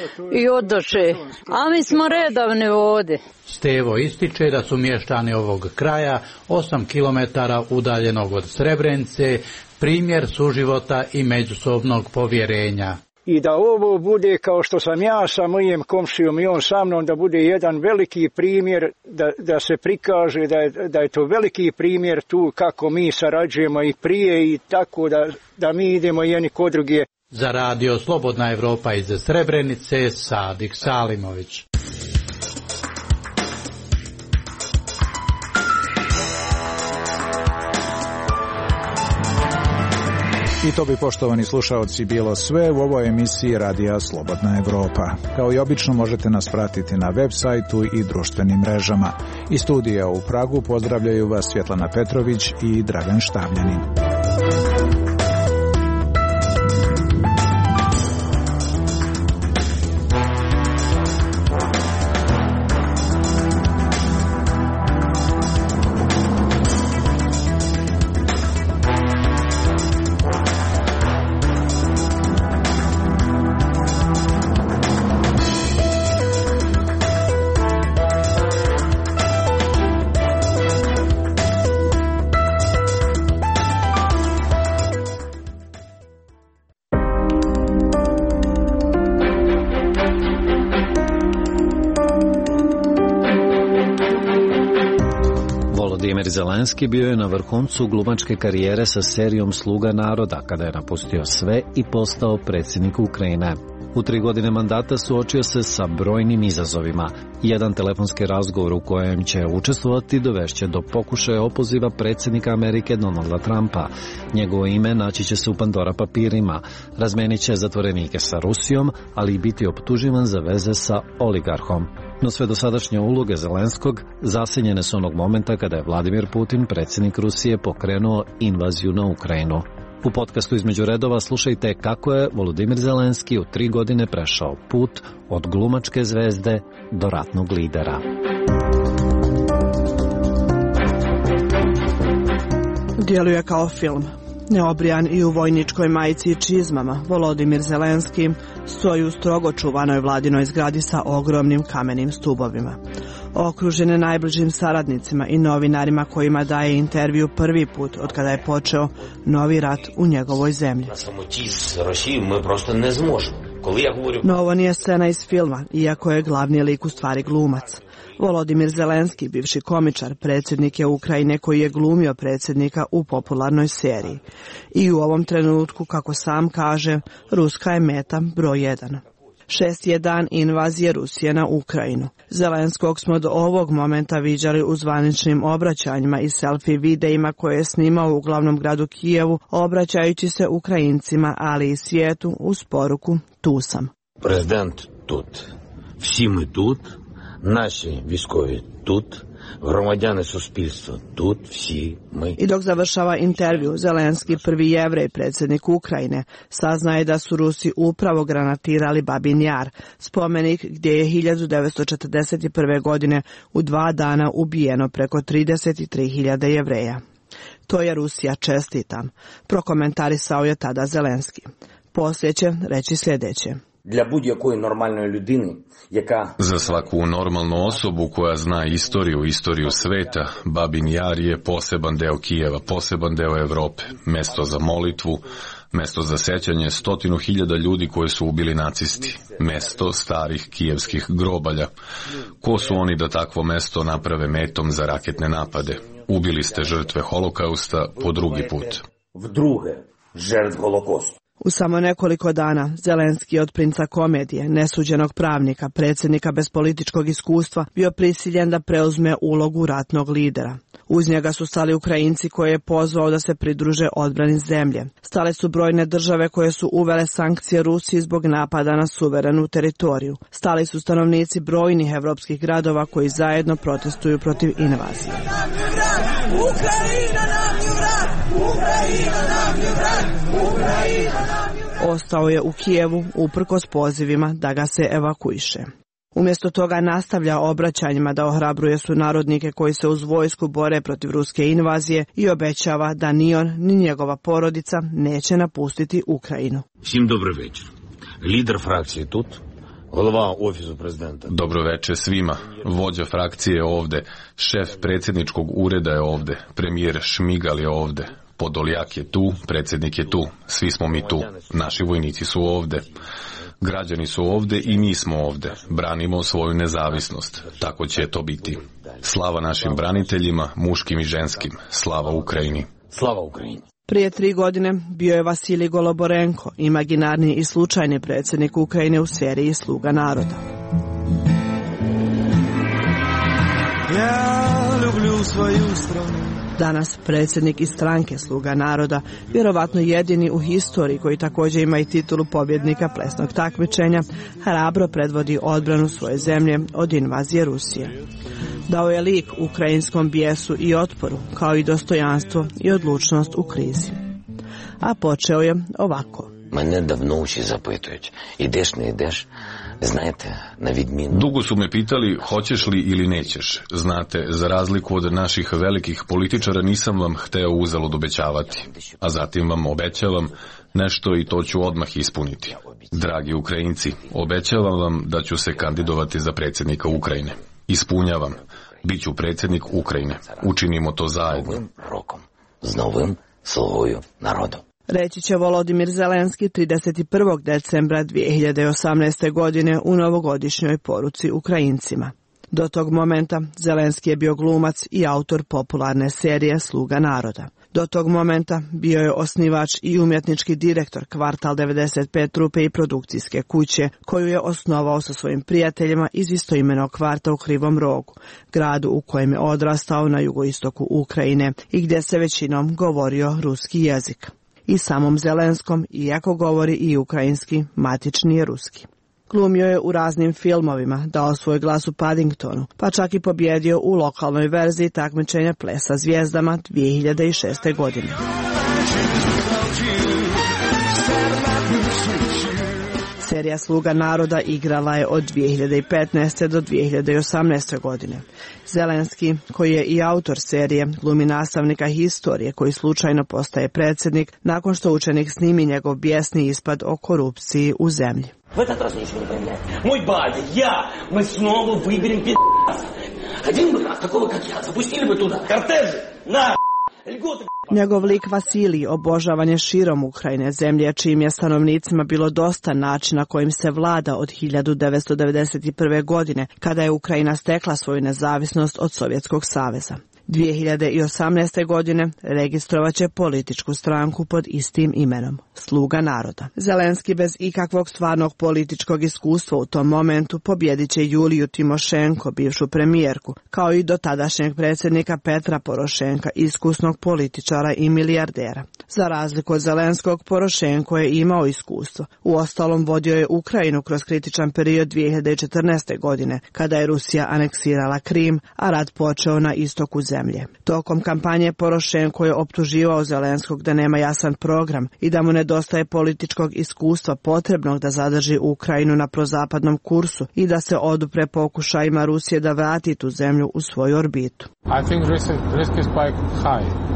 i odoše, a mi smo redavne vode. Stevo ističe da su mještani ovog kraja, osam kilometara udaljenog od Srebrenice, primjer suživota i međusobnog povjerenja. I da ovo bude kao što sam ja sa mojim komšijom i on sa mnom, da bude jedan veliki primjer, da, da se prikaže da je, da je to veliki primjer tu kako mi sarađujemo i prije i tako da, da mi idemo jedni kod druge. Za Radio Slobodna Evropa iz Srebrenice, Sadik Salimović. I to bi, poštovani slušaoci, bilo sve u ovoj emisiji Radija Slobodna Evropa. Kao i obično možete nas pratiti na web sajtu i društvenim mrežama. Iz studija u Pragu pozdravljaju vas Svjetlana Petrović i Dragan Štavljanin. Zelenski bio je na vrhuncu glumačke karijere sa serijom Sluga naroda, kada je napustio sve i postao predsjednik Ukrajine. U tri godine mandata suočio se sa brojnim izazovima. Jedan telefonski razgovor u kojem će učestvovati dovešće do pokušaja opoziva predsjednika Amerike Donalda Trumpa. Njegovo ime naći će se u Pandora papirima. Razmenit će zatvorenike sa Rusijom, ali i biti optuživan za veze sa oligarhom. No sve dosadašnje uloge Zelenskog zasenjene su onog momenta kada je Vladimir Putin, predsjednik Rusije, pokrenuo invaziju na Ukrajinu. U podcastu Između redova slušajte kako je Volodimir Zelenski u tri godine prešao put od glumačke zvezde do ratnog lidera. Djeluje kao film. Neobrijan i u vojničkoj majici i čizmama, Volodimir Zelenski stoji u strogo čuvanoj vladinoj zgradi sa ogromnim kamenim stubovima. Okružen je najbližim saradnicima i novinarima kojima daje intervju prvi put od kada je počeo novi rat u njegovoj zemlji. No ovo nije scena iz filma, iako je glavni lik u stvari glumac. Volodimir Zelenski, bivši komičar, predsjednik je Ukrajine koji je glumio predsjednika u popularnoj seriji. I u ovom trenutku, kako sam kaže, Ruska je meta broj jedan. Šesti je dan invazije Rusije na Ukrajinu. Zelenskog smo do ovog momenta viđali u zvaničnim obraćanjima i selfie videima koje je snimao u glavnom gradu Kijevu, obraćajući se Ukrajincima, ali i svijetu uz poruku "Tu sam". Prezident тут, всі ми тут, наші військові тут, громадяни суспільства тут, всі ми. I dok završava intervju, Zelenski, prvi Jevrej, predsjednik Ukrajine, saznaje da su Rusi upravo granatirali Babin Jar, spomenik gdje je hiljadu devetsto četrdeset prve. godine u dva dana ubijeno preko trideset tri hiljade Jevreja. To je Rusija, čestitam, prokomentarisao je tada Zelenski. Poslije će reći sljedeće. Для будь-якої нормальної людини, яка... Za svaku normalnu osobu koja zna istoriju, istoriju sveta, Babin Jar je poseban deo Kijeva, poseban deo Evrope, mesto za molitvu, mesto za sećanje stotinu hiljada ljudi koje su ubili nacisti, mesto starih kijevskih grobalja. Ko su oni da takvo mesto naprave metom za raketne napade? Ubili ste žrtve holokausta po drugi put. Vdruge, žrtv holokausta. U samo nekoliko dana Zelenski je od princa komedije, nesuđenog pravnika, predsjednika bez političkog iskustva, bio prisiljen da preuzme ulogu ratnog lidera. Uz njega su stali Ukrajinci koje je pozvao da se pridruže odbrani zemlje. Stale su brojne države koje su uvele sankcije Rusiji zbog napada na suverenu teritoriju. Stali su stanovnici brojnih evropskih gradova koji zajedno protestuju protiv invazije. Ukrajina nam je vrat! Ukrajina nam je vrat! Ukrajina nam je vrat! Ostao je u Kijevu uprkos pozivima da ga se evakuiše. Umjesto toga nastavlja obraćanjima da ohrabruje sunarodnike koji se uz vojsku bore protiv ruske invazije i obećava da ni on ni njegova porodica neće napustiti Ukrajinu. Svim dobro večer. Lider frakcije tut, glava ofisu prezidenta. Dobro večer svima. Vođa frakcije je ovde, šef predsjedničkog ureda je ovde, premijer Šmigal je ovde, Podoljak je tu, predsjednik je tu, svi smo mi tu, naši vojnici su ovde. Građani su ovde i mi smo ovde. Branimo svoju nezavisnost. Tako će to biti. Slava našim braniteljima, muškim i ženskim. Slava Ukrajini. Slava Ukrajini. Prije tri godine bio je Vasilij Goloborenko, imaginarni i slučajni predsjednik Ukrajine u seriji Sluga naroda. Ja lublju svoju stranu. Danas predsjednik iz stranke Sluga naroda, vjerovatno jedini u historiji koji također ima i titulu pobjednika plesnog takmičenja, hrabro predvodi odbranu svoje zemlje od invazije Rusije. Dao je lik ukrajinskom bijesu i otporu, kao i dostojanstvo i odlučnost u krizi. A počeo je ovako. Мене давно усі запитують, ідеш, не ідеш, знаєте, на відміну. Dugo su me pitali hoćeš li ili nećeš. Znate, za razliku od naših velikih političara nisam vam hteo uzalud obećavati, a zatim vam obećavam nešto i to ću odmah ispuniti. Dragi Ukrajinci, obećavam vam da ću se kandidovati za predsjednika Ukrajine. Ispunjavam, bit ću predsjednik Ukrajine. Učinimo to zajedno. Роком, з новим слугою народу. Reći će Volodimir Zelenski trideset prvog decembra dvije hiljade osamnaeste. godine u novogodišnjoj poruci Ukrajincima. Do tog momenta Zelenski je bio glumac i autor popularne serije Sluga naroda. Do tog momenta bio je osnivač i umjetnički direktor Kvartal devedeset pet trupe i produkcijske kuće, koju je osnovao sa svojim prijateljima iz istoimenog kvarta u Krivom Rogu, gradu u kojem je odrastao na jugoistoku Ukrajine i gdje se većinom govorio ruski jezik. I samom Zelenskom, iako govori i ukrajinski, matični je ruski. Glumio je u raznim filmovima, dao svoj glas u Paddingtonu, pa čak i pobjedio u lokalnoj verziji takmičenja Plesa zvijezdama dvije hiljade šeste. godine. Serija Sluga naroda igrala je od dvije hiljade petnaeste. do dvije hiljade osamnaeste. godine. Zelenski, koji je i autor serije, glumi nastavnika historije koji slučajno postaje predsjednik nakon što učenik snimi njegov bijesni ispad o korupciji u zemlji. В этот раз ничего не поменяет. Мой батя, я, мы снова выберем пи***ца. Один бы раз, такого как я, запустили бы туда кортежи, на льготы. Njegov lik Vasilij obožavan je širom Ukrajine, zemlje čijim je stanovnicima bilo dosta načina kojim se vlada od hiljadu devetsto devedeset prve. godine, kada je Ukrajina stekla svoju nezavisnost od Sovjetskog saveza. dvije hiljade osamnaeste. godine registrovat će političku stranku pod istim imenom, Sluga naroda. Zelenski bez ikakvog stvarnog političkog iskustva u tom momentu pobjedit će Juliju Timošenko, bivšu premijerku, kao i dotadašnjeg predsjednika Petra Porošenka, iskusnog političara i milijardera. Za razliku od Zelenskog, Porošenko je imao iskustvo. Uostalom vodio je Ukrajinu kroz kritičan period dvije hiljade četrnaeste. godine, kada je Rusija aneksirala Krim, a rat počeo na istoku zemlje. Tokom kampanje Porošenko je optuživao Zelenskog da nema jasan program i da mu nedostaje političkog iskustva potrebnog da zadrži Ukrajinu na prozapadnom kursu i da se odupre pokušajima Rusije da vrati tu zemlju u svoju orbitu. I think risk, risk is quite high.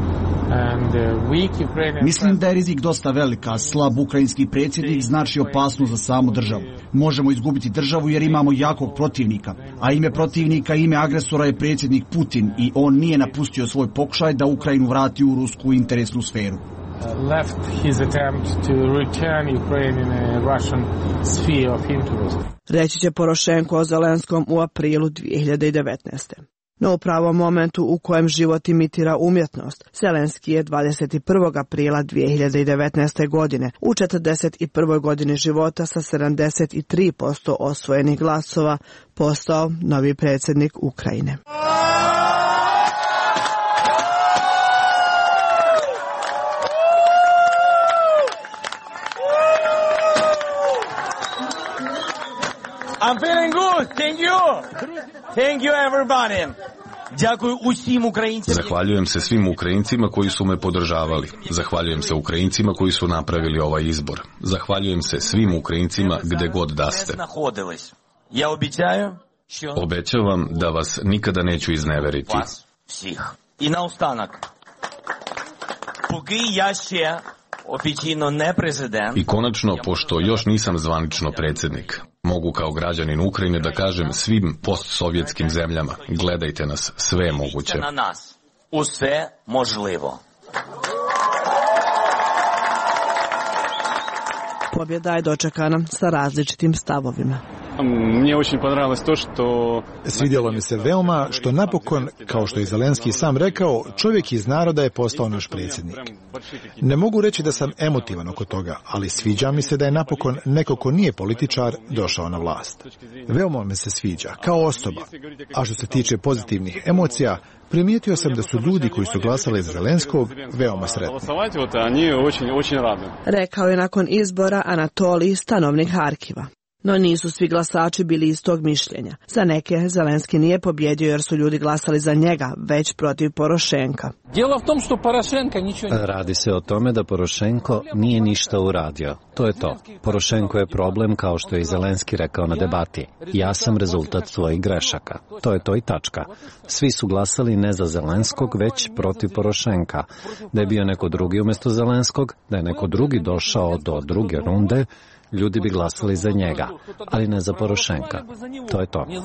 Mislim da je rizik dosta velik, a slab ukrajinski predsjednik znači opasnost za samu državu. Možemo izgubiti državu jer imamo jakog protivnika, a ime protivnika, ime agresora je predsjednik Putin i on nije napustio svoj pokušaj da Ukrajinu vrati u rusku interesnu sferu. Left his attempt to return Ukraine in a Russian sphere of interest. Reći će Porošenko o Zelenskom u aprilu dvije hiljade devetnaeste. No u pravom momentu u kojem život imitira umjetnost, Zelenski je dvadeset prvog aprila dvije hiljade devetnaeste. godine u četrdeset prvoj. godini života sa sedamdeset tri posto osvojenih glasova postao novi predsjednik Ukrajine. I'm feeling good. Thank you. Thank you everybody. Zahvaljujem se svim Ukrajincima koji su me podržavali. Zahvaljujem se Ukrajincima koji su napravili ovaj izbor. Zahvaljujem se svim Ukrajincima gde god da ste. Obećavam da vas nikada neću izneveriti. I na ostanak. Поки я ще oficijalno ne prezident. I konačno, pošto još nisam zvanično predsjednik, mogu kao građanin Ukrajine da kažem svim postsovjetskim zemljama, gledajte nas, sve je moguće. Na nas, u sve možljivo. Pobjeda je dočekana sa različitim stavovima. Svidjelo mi se veoma što napokon, kao što je Zelenski sam rekao, čovjek iz naroda je postao naš predsjednik. Ne mogu reći da sam emotivan oko toga, ali sviđa mi se da je napokon neko ko nije političar došao na vlast. Veoma mi se sviđa, kao osoba. A što se tiče pozitivnih emocija, primijetio sam da su ljudi koji su glasali za Zelenskog veoma sretni. Rekao je nakon izbora Anatolij, stanovnik Harkiva. No nisu svi glasači bili istog mišljenja. Za neke Zelenski nije pobjedio jer su ljudi glasali za njega, već protiv Porošenka. Radi se o tome da Porošenko nije ništa uradio. To je to. Porošenko je problem, kao što je i Zelenski rekao na debati. Ja sam rezultat svojih grešaka. To je to i tačka. Svi su glasali ne za Zelenskog, već protiv Porošenka. Da je bio neko drugi umjesto Zelenskog, da je neko drugi došao do druge runde, ljudi bi glasali za njega, ali ne za Porošenka. To je to.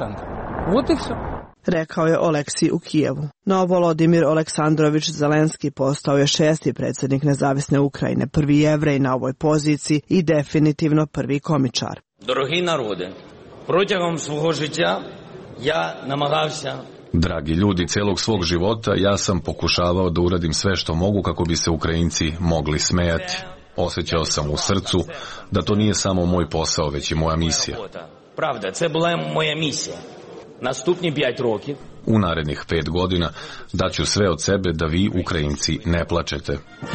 Rekao je Oleksij u Kijevu. No Volodimir Aleksandrović Zelenski postao je šesti predsjednik nezavisne Ukrajine, prvi Jevrej na ovoj poziciji i definitivno prvi komičar. Дорогі народи, протягом свого життя я намагався Dragi ljudi, celog svog života ja sam pokušavao da uradim sve što mogu kako bi se Ukrajinci mogli smejati. Osjećao sam u srcu da to nije samo moj posao, već i moja misija. Правда, це була моя місія. Наступні п'ять років U narednih pet godina daću sve od sebe da vi, Ukrajinci, ne plačete.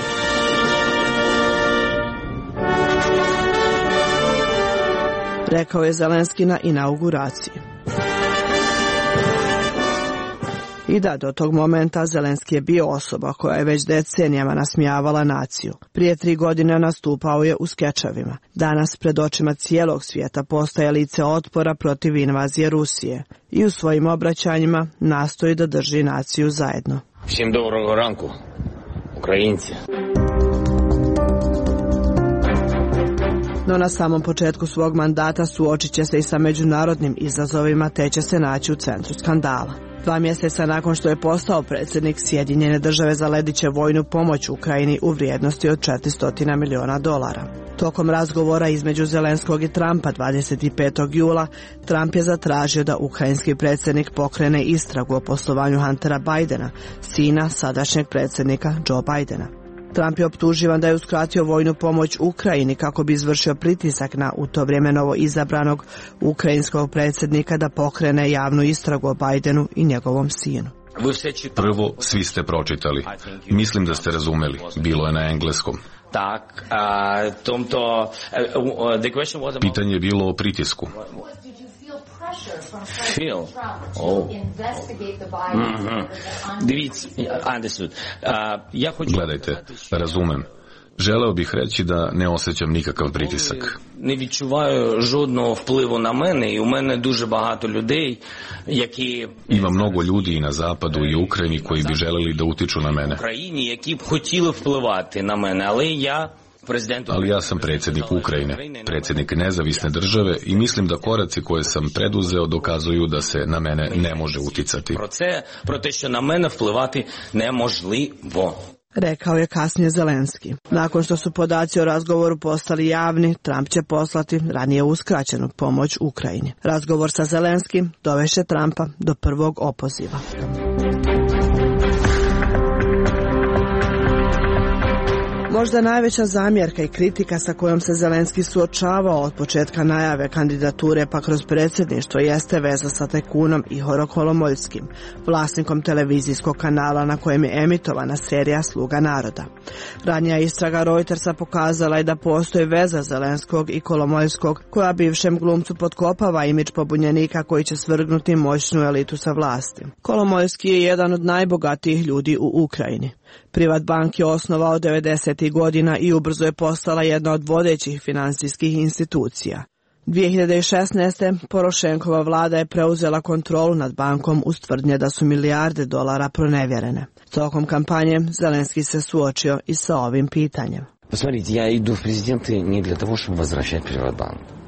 Rekao je Zelenski na inauguraciji. I da, do tog momenta Zelenski je bio osoba koja je već decenijama nasmijavala naciju. Prije tri godine nastupao je u skečevima. Danas pred očima cijelog svijeta postaje lice otpora protiv invazije Rusije. I u svojim obraćanjima nastoji da drži naciju zajedno. Всім доброго ранку, українці. No na samom početku svog mandata suočit će se i sa međunarodnim izazovima, te će se naći u centru skandala. Dva mjeseca nakon što je postao predsjednik, Sjedinjene države zalediće vojnu pomoć Ukrajini u vrijednosti od četiristo milijuna dolara. Tokom razgovora između Zelenskog i Trumpa dvadeset petog jula, Trump je zatražio da ukrajinski predsjednik pokrene istragu o poslovanju Huntera Bidena, sina sadašnjeg predsjednika Joe Bidena. Trump je optuživan da je uskratio vojnu pomoć Ukrajini kako bi izvršio pritisak na u to vrijeme novo izabranog ukrajinskog predsjednika da pokrene javnu istragu o Bidenu i njegovom sinu. Prvo, svi ste pročitali. Mislim da ste razumeli. Bilo je na engleskom. Так, а, тобто, Pitanje je bilo o pritisku. Feel. Oh. Mm-hmm. Дивіться, understood. Uh, я хочу... Gledajte, razumem. Želeo bih reći da ne osjećam nikakav pritisak. Не відчуваю жодного впливу на мене, і у мене дуже багато людей, які... Ima mnogo ljudi i na zapadu i u Ukrajini koji bi želeli da utiču na mene. В Україні, які б хотіли впливати на мене, але я... Ali ja sam predsjednik Ukrajine, predsjednik nezavisne države i mislim da koraci koje sam preduzeo dokazuju da se na mene ne može uticati. Про це, про те, що на мене впливати неможливо. Rekao je kasnije Zelenski. Nakon što su podaci o razgovoru postali javni, Trump će poslati ranije uskraćenu pomoć Ukrajini. Razgovor sa Zelenskim dovešće Trumpa do prvog opoziva. Možda najveća zamjerka i kritika sa kojom se Zelenski suočavao od početka najave kandidature pa kroz predsjedništvo jeste veza sa tajkunom Ihorom Kolomoljskim, vlasnikom televizijskog kanala na kojem je emitovana serija Sluga naroda. Ranija istraga Reutersa pokazala je da postoji veza Zelenskog i Kolomoljskog koja bivšem glumcu potkopava imidž pobunjenika koji će svrgnuti moćnu elitu sa vlasti. Kolomoljski je jedan od najbogatijih ljudi u Ukrajini. Privatbank je osnovao devedesetih godina i ubrzo je postala jedna od vodećih financijskih institucija. dvije hiljade šesnaeste. Porošenkova vlada je preuzela kontrolu nad bankom uz tvrdnje da su milijarde dolara pronevjerene. Tokom kampanje Zelenski se suočio i sa ovim pitanjem. Посмотрите, я иду в президенты не для того, чтобы возвращать Приватбанк.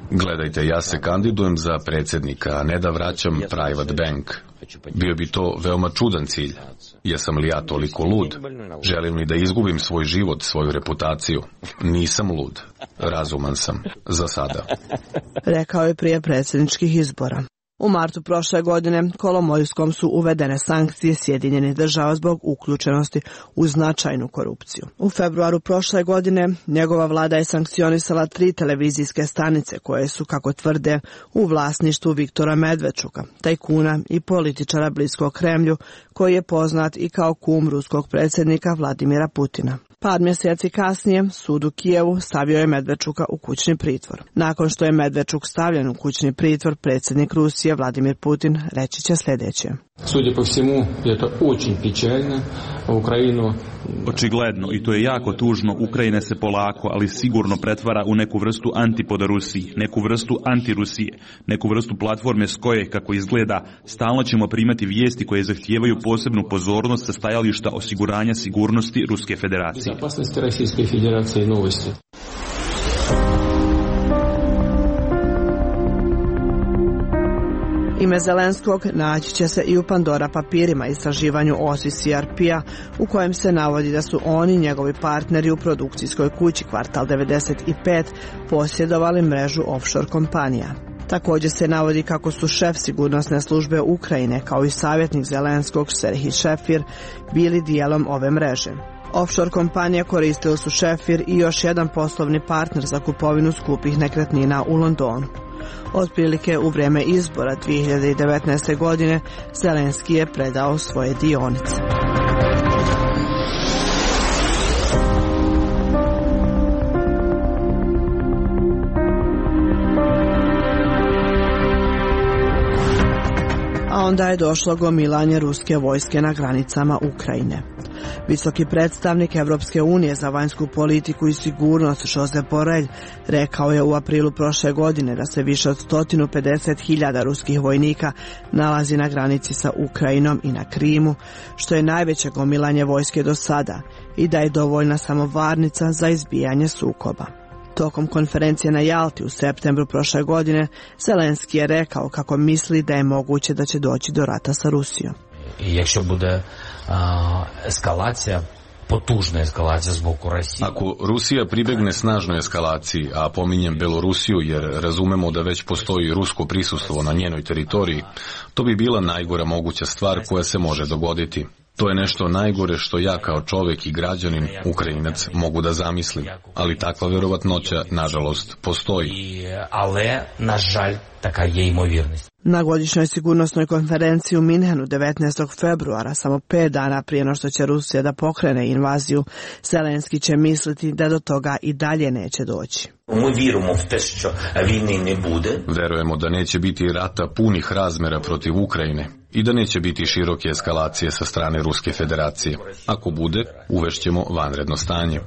Gledajte, ja se kandidujem za predsjednika, a ne da vraćam private bank. Bio bi to veoma čudan cilj. Jesam li ja toliko lud? Želim li da izgubim svoj život, svoju reputaciju? Nisam lud. Razuman sam. Za sada. Rekao je prije predsjedničkih izbora. U martu prošle godine Kolomoiskom su uvedene sankcije Sjedinjenih država zbog uključenosti u značajnu korupciju. U februaru prošle godine njegova vlada je sankcionisala tri televizijske stanice koje su, kako tvrde, u vlasništvu Viktora Medvedčuka, tajkuna i političara bliskog Kremlju, koji je poznat i kao kum ruskog predsjednika Vladimira Putina. Par mjeseci kasnije sud u Kijevu stavio je Medvedčuka u kućni pritvor. Nakon što je Medvedčuk stavljen u kućni pritvor, predsjednik Rusije Vladimir Putin reći će sljedeće. Судя по всему, это очень печально. Украину... Očigledno, i to je jako tužno, Ukrajina se polako, ali sigurno pretvara u neku vrstu antipoda Rusiji, neku vrstu antirusije, neku vrstu platforme s koje, kako izgleda, stalno ćemo primati vijesti koje zahtijevaju posebnu pozornost sa stajališta osiguranja sigurnosti Ruske federacije. Безопасности Российской Федерации новости. Ime Zelenskog naći će se i u Pandora papirima, istraživanju O S I C R P-a, u kojem se navodi da su oni, njegovi partneri u produkcijskoj kući Kvartal devedeset pet, posjedovali mrežu offshore kompanija. Također se navodi kako su šef sigurnosne službe Ukrajine, kao i savjetnik Zelenskog Serhij Šefir, bili dijelom ove mreže. Offshore kompanije koristili su Šefir i još jedan poslovni partner za kupovinu skupih nekretnina u Londonu. Otprilike u vrijeme izbora dvije hiljade devetnaeste. godine Zelenski je predao svoje dionice. A onda je došlo gomilanje ruske vojske na granicama Ukrajine. Visoki predstavnik Evropske unije za vanjsku politiku i sigurnost Josep Borrell rekao je u aprilu prošle godine da se više od sto pedeset hiljada ruskih vojnika nalazi na granici sa Ukrajinom i na Krimu, što je najveće gomilanje vojske do sada i da je dovoljna samo varnica za izbijanje sukoba. Tokom konferencije na Jalti u septembru prošle godine, Zelenski je rekao kako misli da je moguće da će doći do rata sa Rusijom. I якщо буде eskalacija, potužna eskalacija zbog Rusije. Ako Rusija pribegne snažnoj eskalaciji, a pominjem Belorusiju jer razumemo da već postoji rusko prisustvo na njenoj teritoriji, to bi bila najgora moguća stvar koja se može dogoditi. To je nešto najgore što ja kao čovjek i građanin, Ukrajinac, mogu da zamislim, ali takva vjerovatnoća, nažalost, postoji. Ale, nažalj, taka je imovjernost. Na godišnjoj sigurnosnoj konferenciji u Minhenu devetnaestog februara, samo pet dana prije no što će Rusija da pokrene invaziju, Zelenski će misliti da do toga i dalje neće doći. Mi vjerujemo v te što vojne ne bude. Verujemo da neće biti rata punih razmjera protiv Ukrajine i da neće biti široke eskalacije sa strane Ruske federacije. Ako bude, uvešćemo vanredno stanje.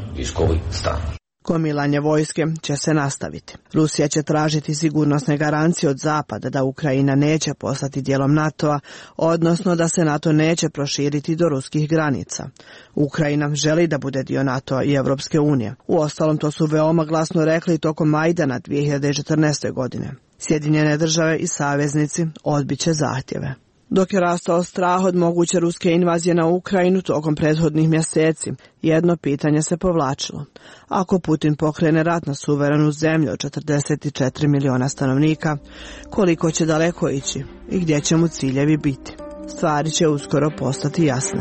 Gomilanje vojske će se nastaviti. Rusija će tražiti sigurnosne garancije od Zapada da Ukrajina neće postati dijelom NATO-a, odnosno da se NATO neće proširiti do ruskih granica. Ukrajina želi da bude dio NATO-a i Evropske unije. Uostalom, to su veoma glasno rekli tokom Majdana dvije hiljade četrnaeste. godine. Sjedinjene države i saveznici odbit će zahtjeve. Dok je rastao strah od moguće ruske invazije na Ukrajinu tokom prethodnih mjeseci, jedno pitanje se povlačilo. Ako Putin pokrene rat na suverenu zemlju od četrdeset četiri miliona stanovnika, koliko će daleko ići i gdje će mu ciljevi biti? Stvari će uskoro postati jasne.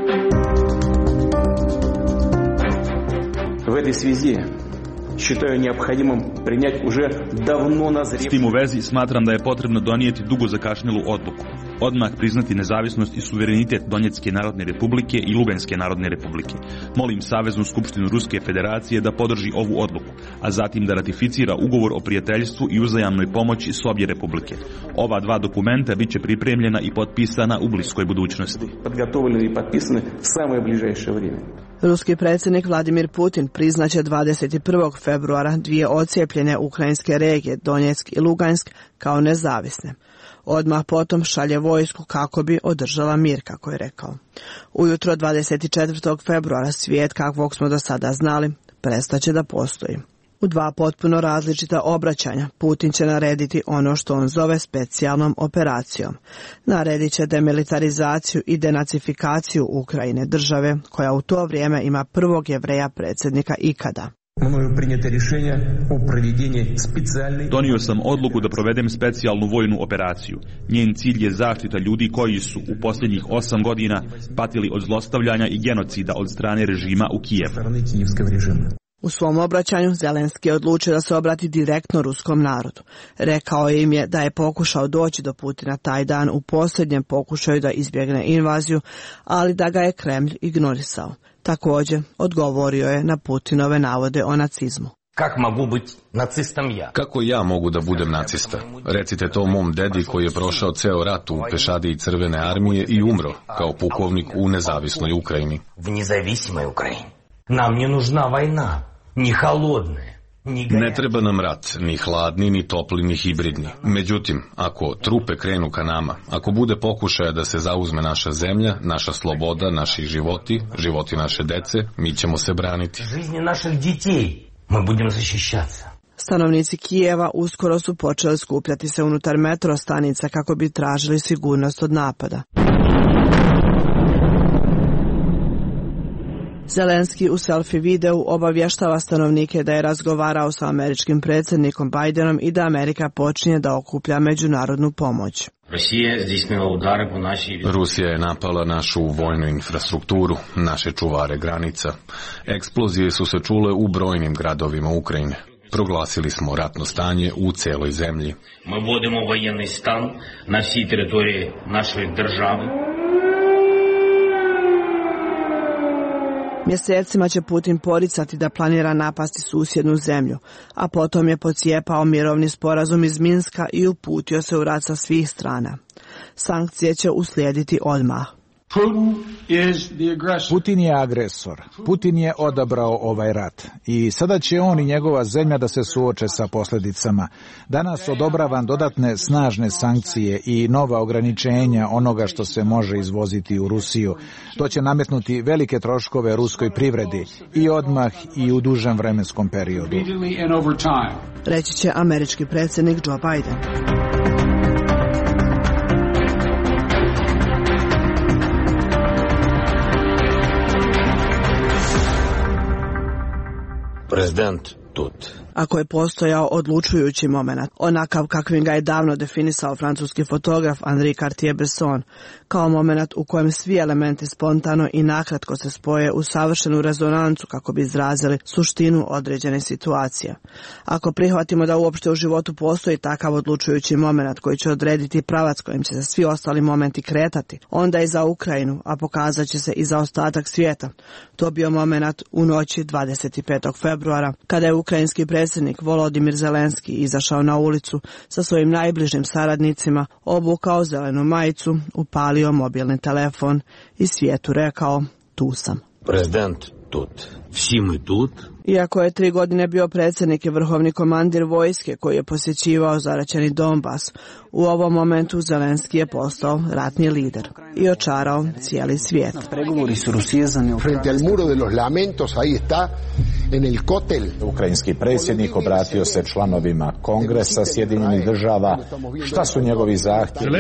В этой связи считаю необходимым принять уже давно назревшую... S tim u vezi smatram da je potrebno donijeti dugo zakašnjelu odluku. Odmah priznati nezavisnost i suverenitet Donjecke narodne republike i Luganske narodne republike. Molim Saveznu skupštinu Ruske federacije da podrži ovu odluku, a zatim da ratificira ugovor o prijateljstvu i uzajamnoj pomoći s obje republike. Ova dva dokumenta bit će pripremljena i potpisana u bliskoj budućnosti. Подготовлены и подписаны в самое ближайшее время. Ruski predsjednik Vladimir Putin priznaće dvadeset prvog februara dvije ocijepljene ukrajinske regije Donjeck i Lugansk kao nezavisne. Odmah potom šalje vojsku kako bi održala mir, kako je rekao. Ujutro dvadeset četvrtog februara svijet, kakvog smo do sada znali, prestaće da postoji. U dva potpuno različita obraćanja Putin će narediti ono što on zove specijalnom operacijom. Naredit će demilitarizaciju i denacifikaciju Ukrajine, države koja u to vrijeme ima prvog Jevreja predsjednika ikada. Donio sam odluku da provedem specijalnu vojnu operaciju. Njen cilj je zaštita ljudi koji su u posljednjih osam godina patili od zlostavljanja i genocida od strane režima u Kijevu. U svom obraćanju Zelenski je odlučio da se obrati direktno ruskom narodu. Rekao im je da je pokušao doći do Putina taj dan u posljednjem pokušaju da izbjegne invaziju, ali da ga je Kremlj ignorisao. Također, odgovorio je na Putinove navode o nacizmu. Kako ja mogu da budem nacista? Recite to mom dedi koji je prošao ceo rat u pešadiji Crvene armije i umro kao pukovnik u nezavisnoj Ukrajini. Nam не нужна война, ni холодная. Ne treba nam rat, ni hladni, ni topli, ni hibridni. Međutim, ako trupe krenu ka nama, ako bude pokušaja da se zauzme naša zemlja, naša sloboda, naši životi, životi naše dece, mi ćemo se braniti. Жизни naših детей мы будем защищаться. Stanovnici Kijeva uskoro su počeli skupljati se unutar metro stanica kako bi tražili sigurnost od napada. Zelenski u selfie videu obavještava stanovnike da je razgovarao sa američkim predsjednikom Bidenom i da Amerika počinje da okuplja međunarodnu pomoć. Rusija je napala našu vojnu infrastrukturu, naše čuvare granica. Eksplozije su se čule u brojnim gradovima Ukrajine. Proglasili smo ratno stanje u celoj zemlji. Mi vodimo vojenni stan na всій teritoriji naše države. Mjesecima će Putin poricati da planira napasti susjednu zemlju, a potom je pocijepao mirovni sporazum iz Minska i uputio se u rat sa svih strana. Sankcije će uslijediti odmah. Putin je agresor. Putin je odabrao ovaj rat. I sada će on i njegova zemlja da se suoče sa posljedicama. Danas odobravam dodatne snažne sankcije i nova ograničenja onoga što se može izvoziti u Rusiju. To će nametnuti velike troškove ruskoj privredi i odmah i u dužem vremenskom periodu. Reći će američki predsjednik Joe Biden. Prezident tut. Ako je postojao odlučujući moment, onakav kakvim ga je davno definisao francuski fotograf Henri Cartier-Bresson, kao moment u kojem svi elementi spontano i nakratko se spoje u savršenu rezonancu kako bi izrazili suštinu određene situacije. Ako prihvatimo da uopšte u životu postoji takav odlučujući moment koji će odrediti pravac kojim će se svi ostali momenti kretati, onda i za Ukrajinu, a pokazat će se i za ostatak svijeta. To bio moment u noći dvadeset petog februara, kada je ukrajinski predsjednik Volodimir Zelenski izašao na ulicu sa svojim najbližim saradnicima, obukao zelenu majicu, upalio mobilni telefon i svijetu rekao: tu sam. Prezident tut. Vsi mi tut. Iako je tri godine bio predsjednik i vrhovni komandir vojske koji je posjećivao zaraćeni Donbas, u ovom momentu Zelenski je postao ratni lider i očarao cijeli svijet. Pregovori su rusijezani. Frente al muro de los lamentos, ahí está, en el kotel. Ukrajinski predsjednik obratio se članovima Kongresa Sjedinjenih država. Šta su njegovi zahtjevi?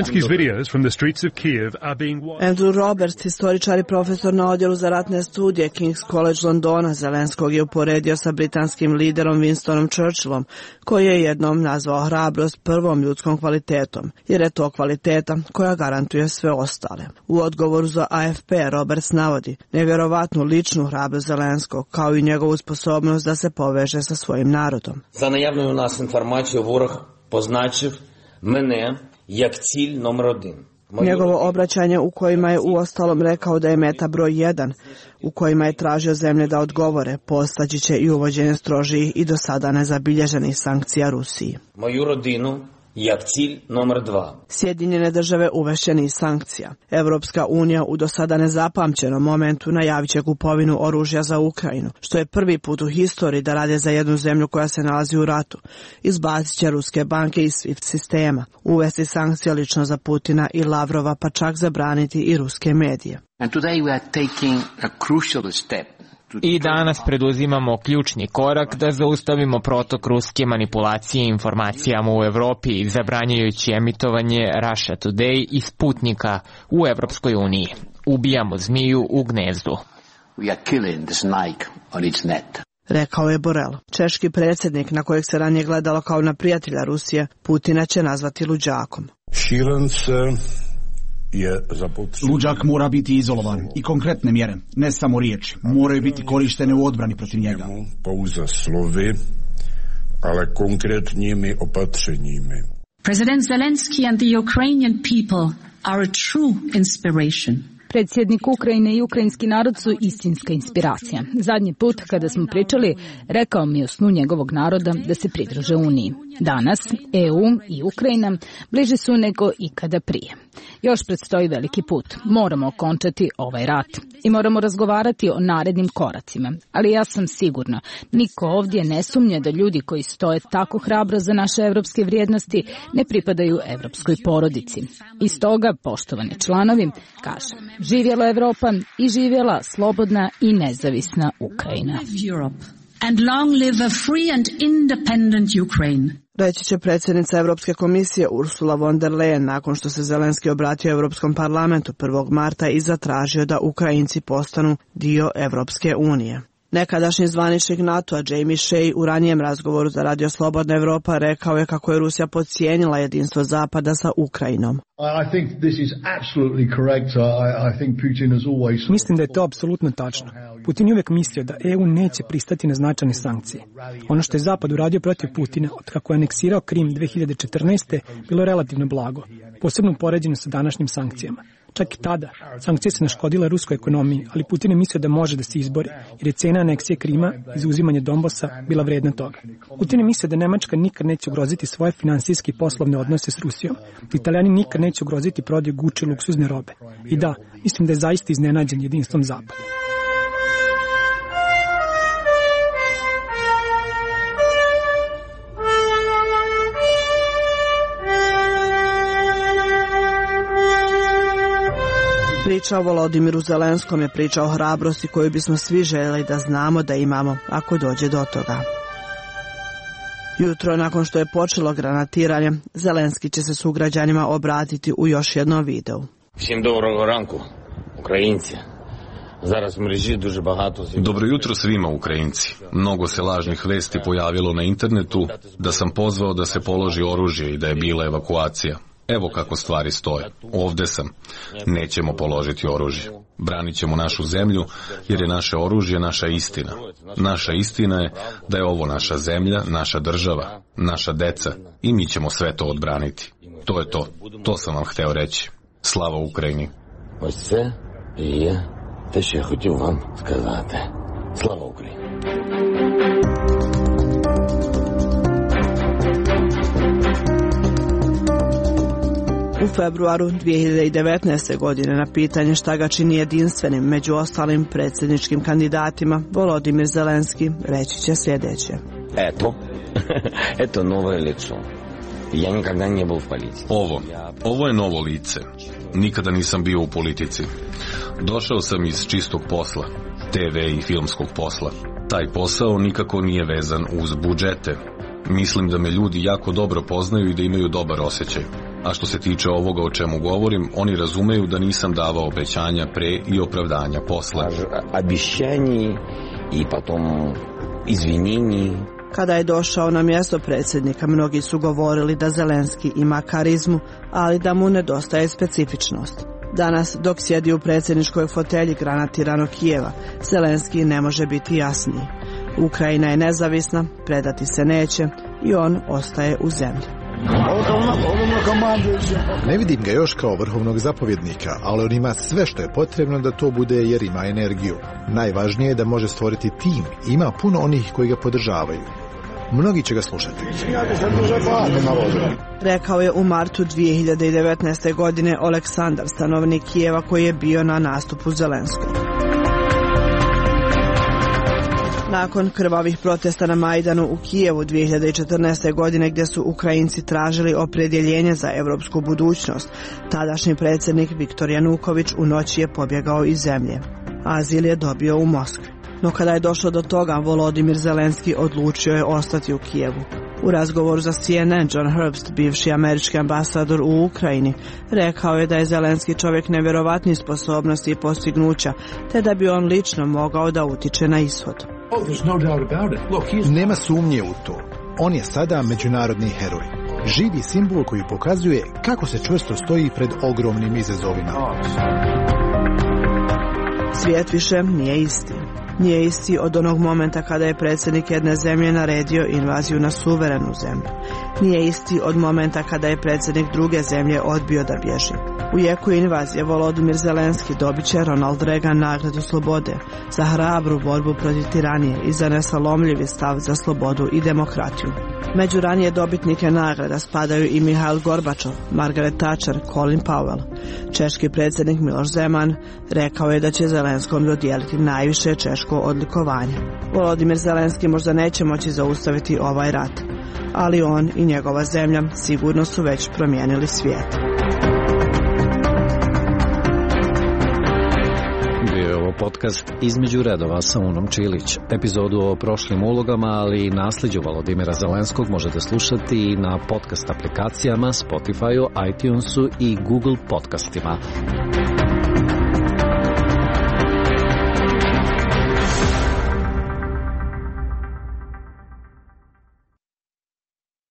Andrew Roberts, historičar i profesor na odjelu za ratne studije King's College Londona, Zelenskog je uporedio sa britanskim liderom Winstonom Churchillom, koji je jednom nazvao hrabrost prvom ljudskom kvalitetom, jer je to kvaliteta koja garantuje sve ostale. U odgovoru za A F P Roberts navodi nevjerovatnu ličnu hrabrost Zelenskog, kao i njegovu sposobnost da se poveže sa svojim narodom. За наявною у нас інформацією ворог позначив мене як ціль номер один. Njegovo obraćanje u kojima je uostalom rekao da je meta broj jedan, u kojima je tražio zemlje da odgovore, postaći će i uvođenje strožijih i do sada nezabilježenih sankcija Rusiji. Moju rodinu jak cilj номер dva. Sjedinjene države uvešće niz sankcija. Europska unija u do sada nezapamćenom momentu najavit će kupovinu oružja za Ukrajinu, što je prvi put u historiji da rade za jednu zemlju koja se nalazi u ratu. Izbacit će ruske banke iz SWIFT sistema, uvesti sankcije lično za Putina i Lavrova, pa čak zabraniti i ruske medije. And today we are taking a crucial step I danas preduzimamo ključni korak da zaustavimo protok ruske manipulacije informacijama u Evropi, zabranjujući emitovanje Russia Today i Sputnika u Evropskoj uniji. Ubijamo zmiju u gnezdu. We are killing the snake on its net. Rekao je Borel. Češki predsjednik, na kojeg se ranije gledalo kao na prijatelja Rusije, Putina će nazvati luđakom. Luđak mora biti izolovan i konkretne mjere, ne samo riječi, moraju biti korištene u odbrani protiv njega. Pouze slovy, ale konkretními opatřeními. President Zelensky and the Ukrainian people are a true inspiration. Predsjednik Ukrajine i ukrajinski narod su istinska inspiracija. Zadnji put kada smo pričali, rekao mi o snu njegovog naroda da se pridruže Uniji. Danas E U i Ukrajina bliže su nego ikada prije. Još predstoji veliki put. Moramo okončati ovaj rat i moramo razgovarati o narednim koracima. Ali ja sam sigurna, niko ovdje ne sumnja da ljudi koji stoje tako hrabro za naše evropske vrijednosti ne pripadaju evropskoj porodici. I stoga, poštovani članovi, kažem, živjela Evropa i živjela slobodna i nezavisna Ukrajina. And long live a free and independent Ukraine. Reći će predsjednica Europske komisije Ursula von der Leyen nakon što se Zelenski obratio Europskom parlamentu prvog marta i zatražio da Ukrajinci postanu dio Europske unije. Nekadašnji zvaničnik NATO-a Jamie Shea u ranijem razgovoru za Radio Slobodna Evropa rekao je kako je Rusija podcijenila jedinstvo Zapada sa Ukrajinom. Mislim da je to apsolutno tačno. Putin je uvijek mislio da E U neće pristati na značajne sankcije. Ono što je Zapad uradio protiv Putina od kako je aneksirao Krim dve hiljade četrnaeste. bilo relativno blago, posebno poređeno sa današnjim sankcijama. Čak i tada, sankcije se naškodile ruskoj ekonomiji, ali Putin je mislio da može da se izbori, jer je cena aneksije Krima i zauzimanje Donbasa bila vredna toga. Putin je mislio da Nemačka nikad neće ugroziti svoje finansijske i poslovne odnose s Rusijom, da Italijani nikad neće ugroziti prodaju Gucci luksuzne robe. I da, mislim da je zaista iznenađen jedinstvom Zapada. Priča o Volodimiru Zelenskom je priča o hrabrosti koju bismo svi željeli da znamo da imamo ako dođe do toga. Jutro nakon što je počelo granatiranje, Zelenski će se sugrađanima obratiti u još jednom videu. Всім доброго ранку, українці. Зараз в мережі дуже багато... Dobro jutro svima Ukrajinci. Mnogo se lažnih vesti pojavilo na internetu da sam pozvao da se položi oružje i da je bila evakuacija. Evo kako stvari stoje. Ovde sam. Nećemo položiti oružje. Branit ćemo našu zemlju, jer je naše oružje naša istina. Naša istina je da je ovo naša zemlja, naša država, naša deca i mi ćemo sve to odbraniti. To je to. To sam vam hteo reći. Slava Ukrajini. Ось це і є те, що я хотів вам сказати. Слава Україні. U februaru dvije hiljade devetnaeste. godine na pitanje šta ga čini jedinstvenim među ostalim predsjedničkim kandidatima, Volodimir Zelenski reći će sljedeće. Eto, eto novo lice. Ja nikada ne bio u politici. Ovo, ovo je novo lice. Nikada nisam bio u politici. Došao sam iz čistog posla, te ve i filmskog posla. Taj posao nikako nije vezan uz budžete. Mislim da me ljudi jako dobro poznaju i da imaju dobar osjećaj. A što se tiče ovoga o čemu govorim, oni razumeju da nisam davao obećanja pre i opravdanja posle. Obećanje i potom izvinjenje. Kada je došao na mjesto predsjednika, mnogi su govorili da Zelenski ima karizmu, ali da mu nedostaje specifičnost. Danas, dok sjedi u predsjedničkoj fotelji granatiranog Kijeva, Zelenski ne može biti jasniji. Ukrajina je nezavisna, predati se neće i on ostaje u zemlji. Ne vidim ga još kao vrhovnog zapovjednika, ali on ima sve što je potrebno da to bude jer ima energiju. Najvažnije je da može stvoriti tim i ima puno onih koji ga podržavaju. Mnogi će ga slušati. Rekao je u martu dvije hiljade devetnaeste. godine Aleksandar, stanovnik Kijeva koji je bio na nastupu Zelenskog. Nakon krvavih protesta na Majdanu u Kijevu dvije hiljade četrnaeste. godine gdje su Ukrajinci tražili opredjeljenje za europsku budućnost, tadašnji predsjednik Viktor Januković u noći je pobjegao iz zemlje. Azil je dobio u Moskvi. No kada je došlo do toga, Volodimir Zelenski odlučio je ostati u Kijevu. U razgovoru za C N N, John Herbst, bivši američki ambasador u Ukrajini, rekao je da je Zelenski čovjek nevjerovatnih sposobnosti i postignuća, te da bi on lično mogao da utiče na ishod. Nema sumnje u to. On je sada međunarodni heroj. Živi simbol koji pokazuje kako se čvrsto stoji pred ogromnim izazovima. Svijet više nije isti. Nije isti od onog momenta kada je predsjednik jedne zemlje naredio invaziju na suverenu zemlju. Nije isti od momenta kada je predsjednik druge zemlje odbio da bježi. U jeku invazije Volodimir Zelenski dobit će Ronald Reagan nagradu slobode za hrabru borbu protiv tiranije i za nesalomljivi stav za slobodu i demokratiju. Među ranije dobitnike nagrada spadaju i Mihail Gorbačov, Margaret Thatcher, Colin Powell. Češki predsjednik Miloš Zeman rekao je da će Zelenskom dodijeliti najviše češko odlikovanje. Volodimir Zelenski možda neće moći zaustaviti ovaj rat, ali on i njegova zemlja sigurno su već promijenili svijet. Bio je ovo podcast Između redova sa Unom Čilić. Epizodu o prošlim ulogama, ali i nasljeđu Volodimira Zelenskog možete slušati i na podcast aplikacijama, Spotifyu, iTunesu i Google podcastima.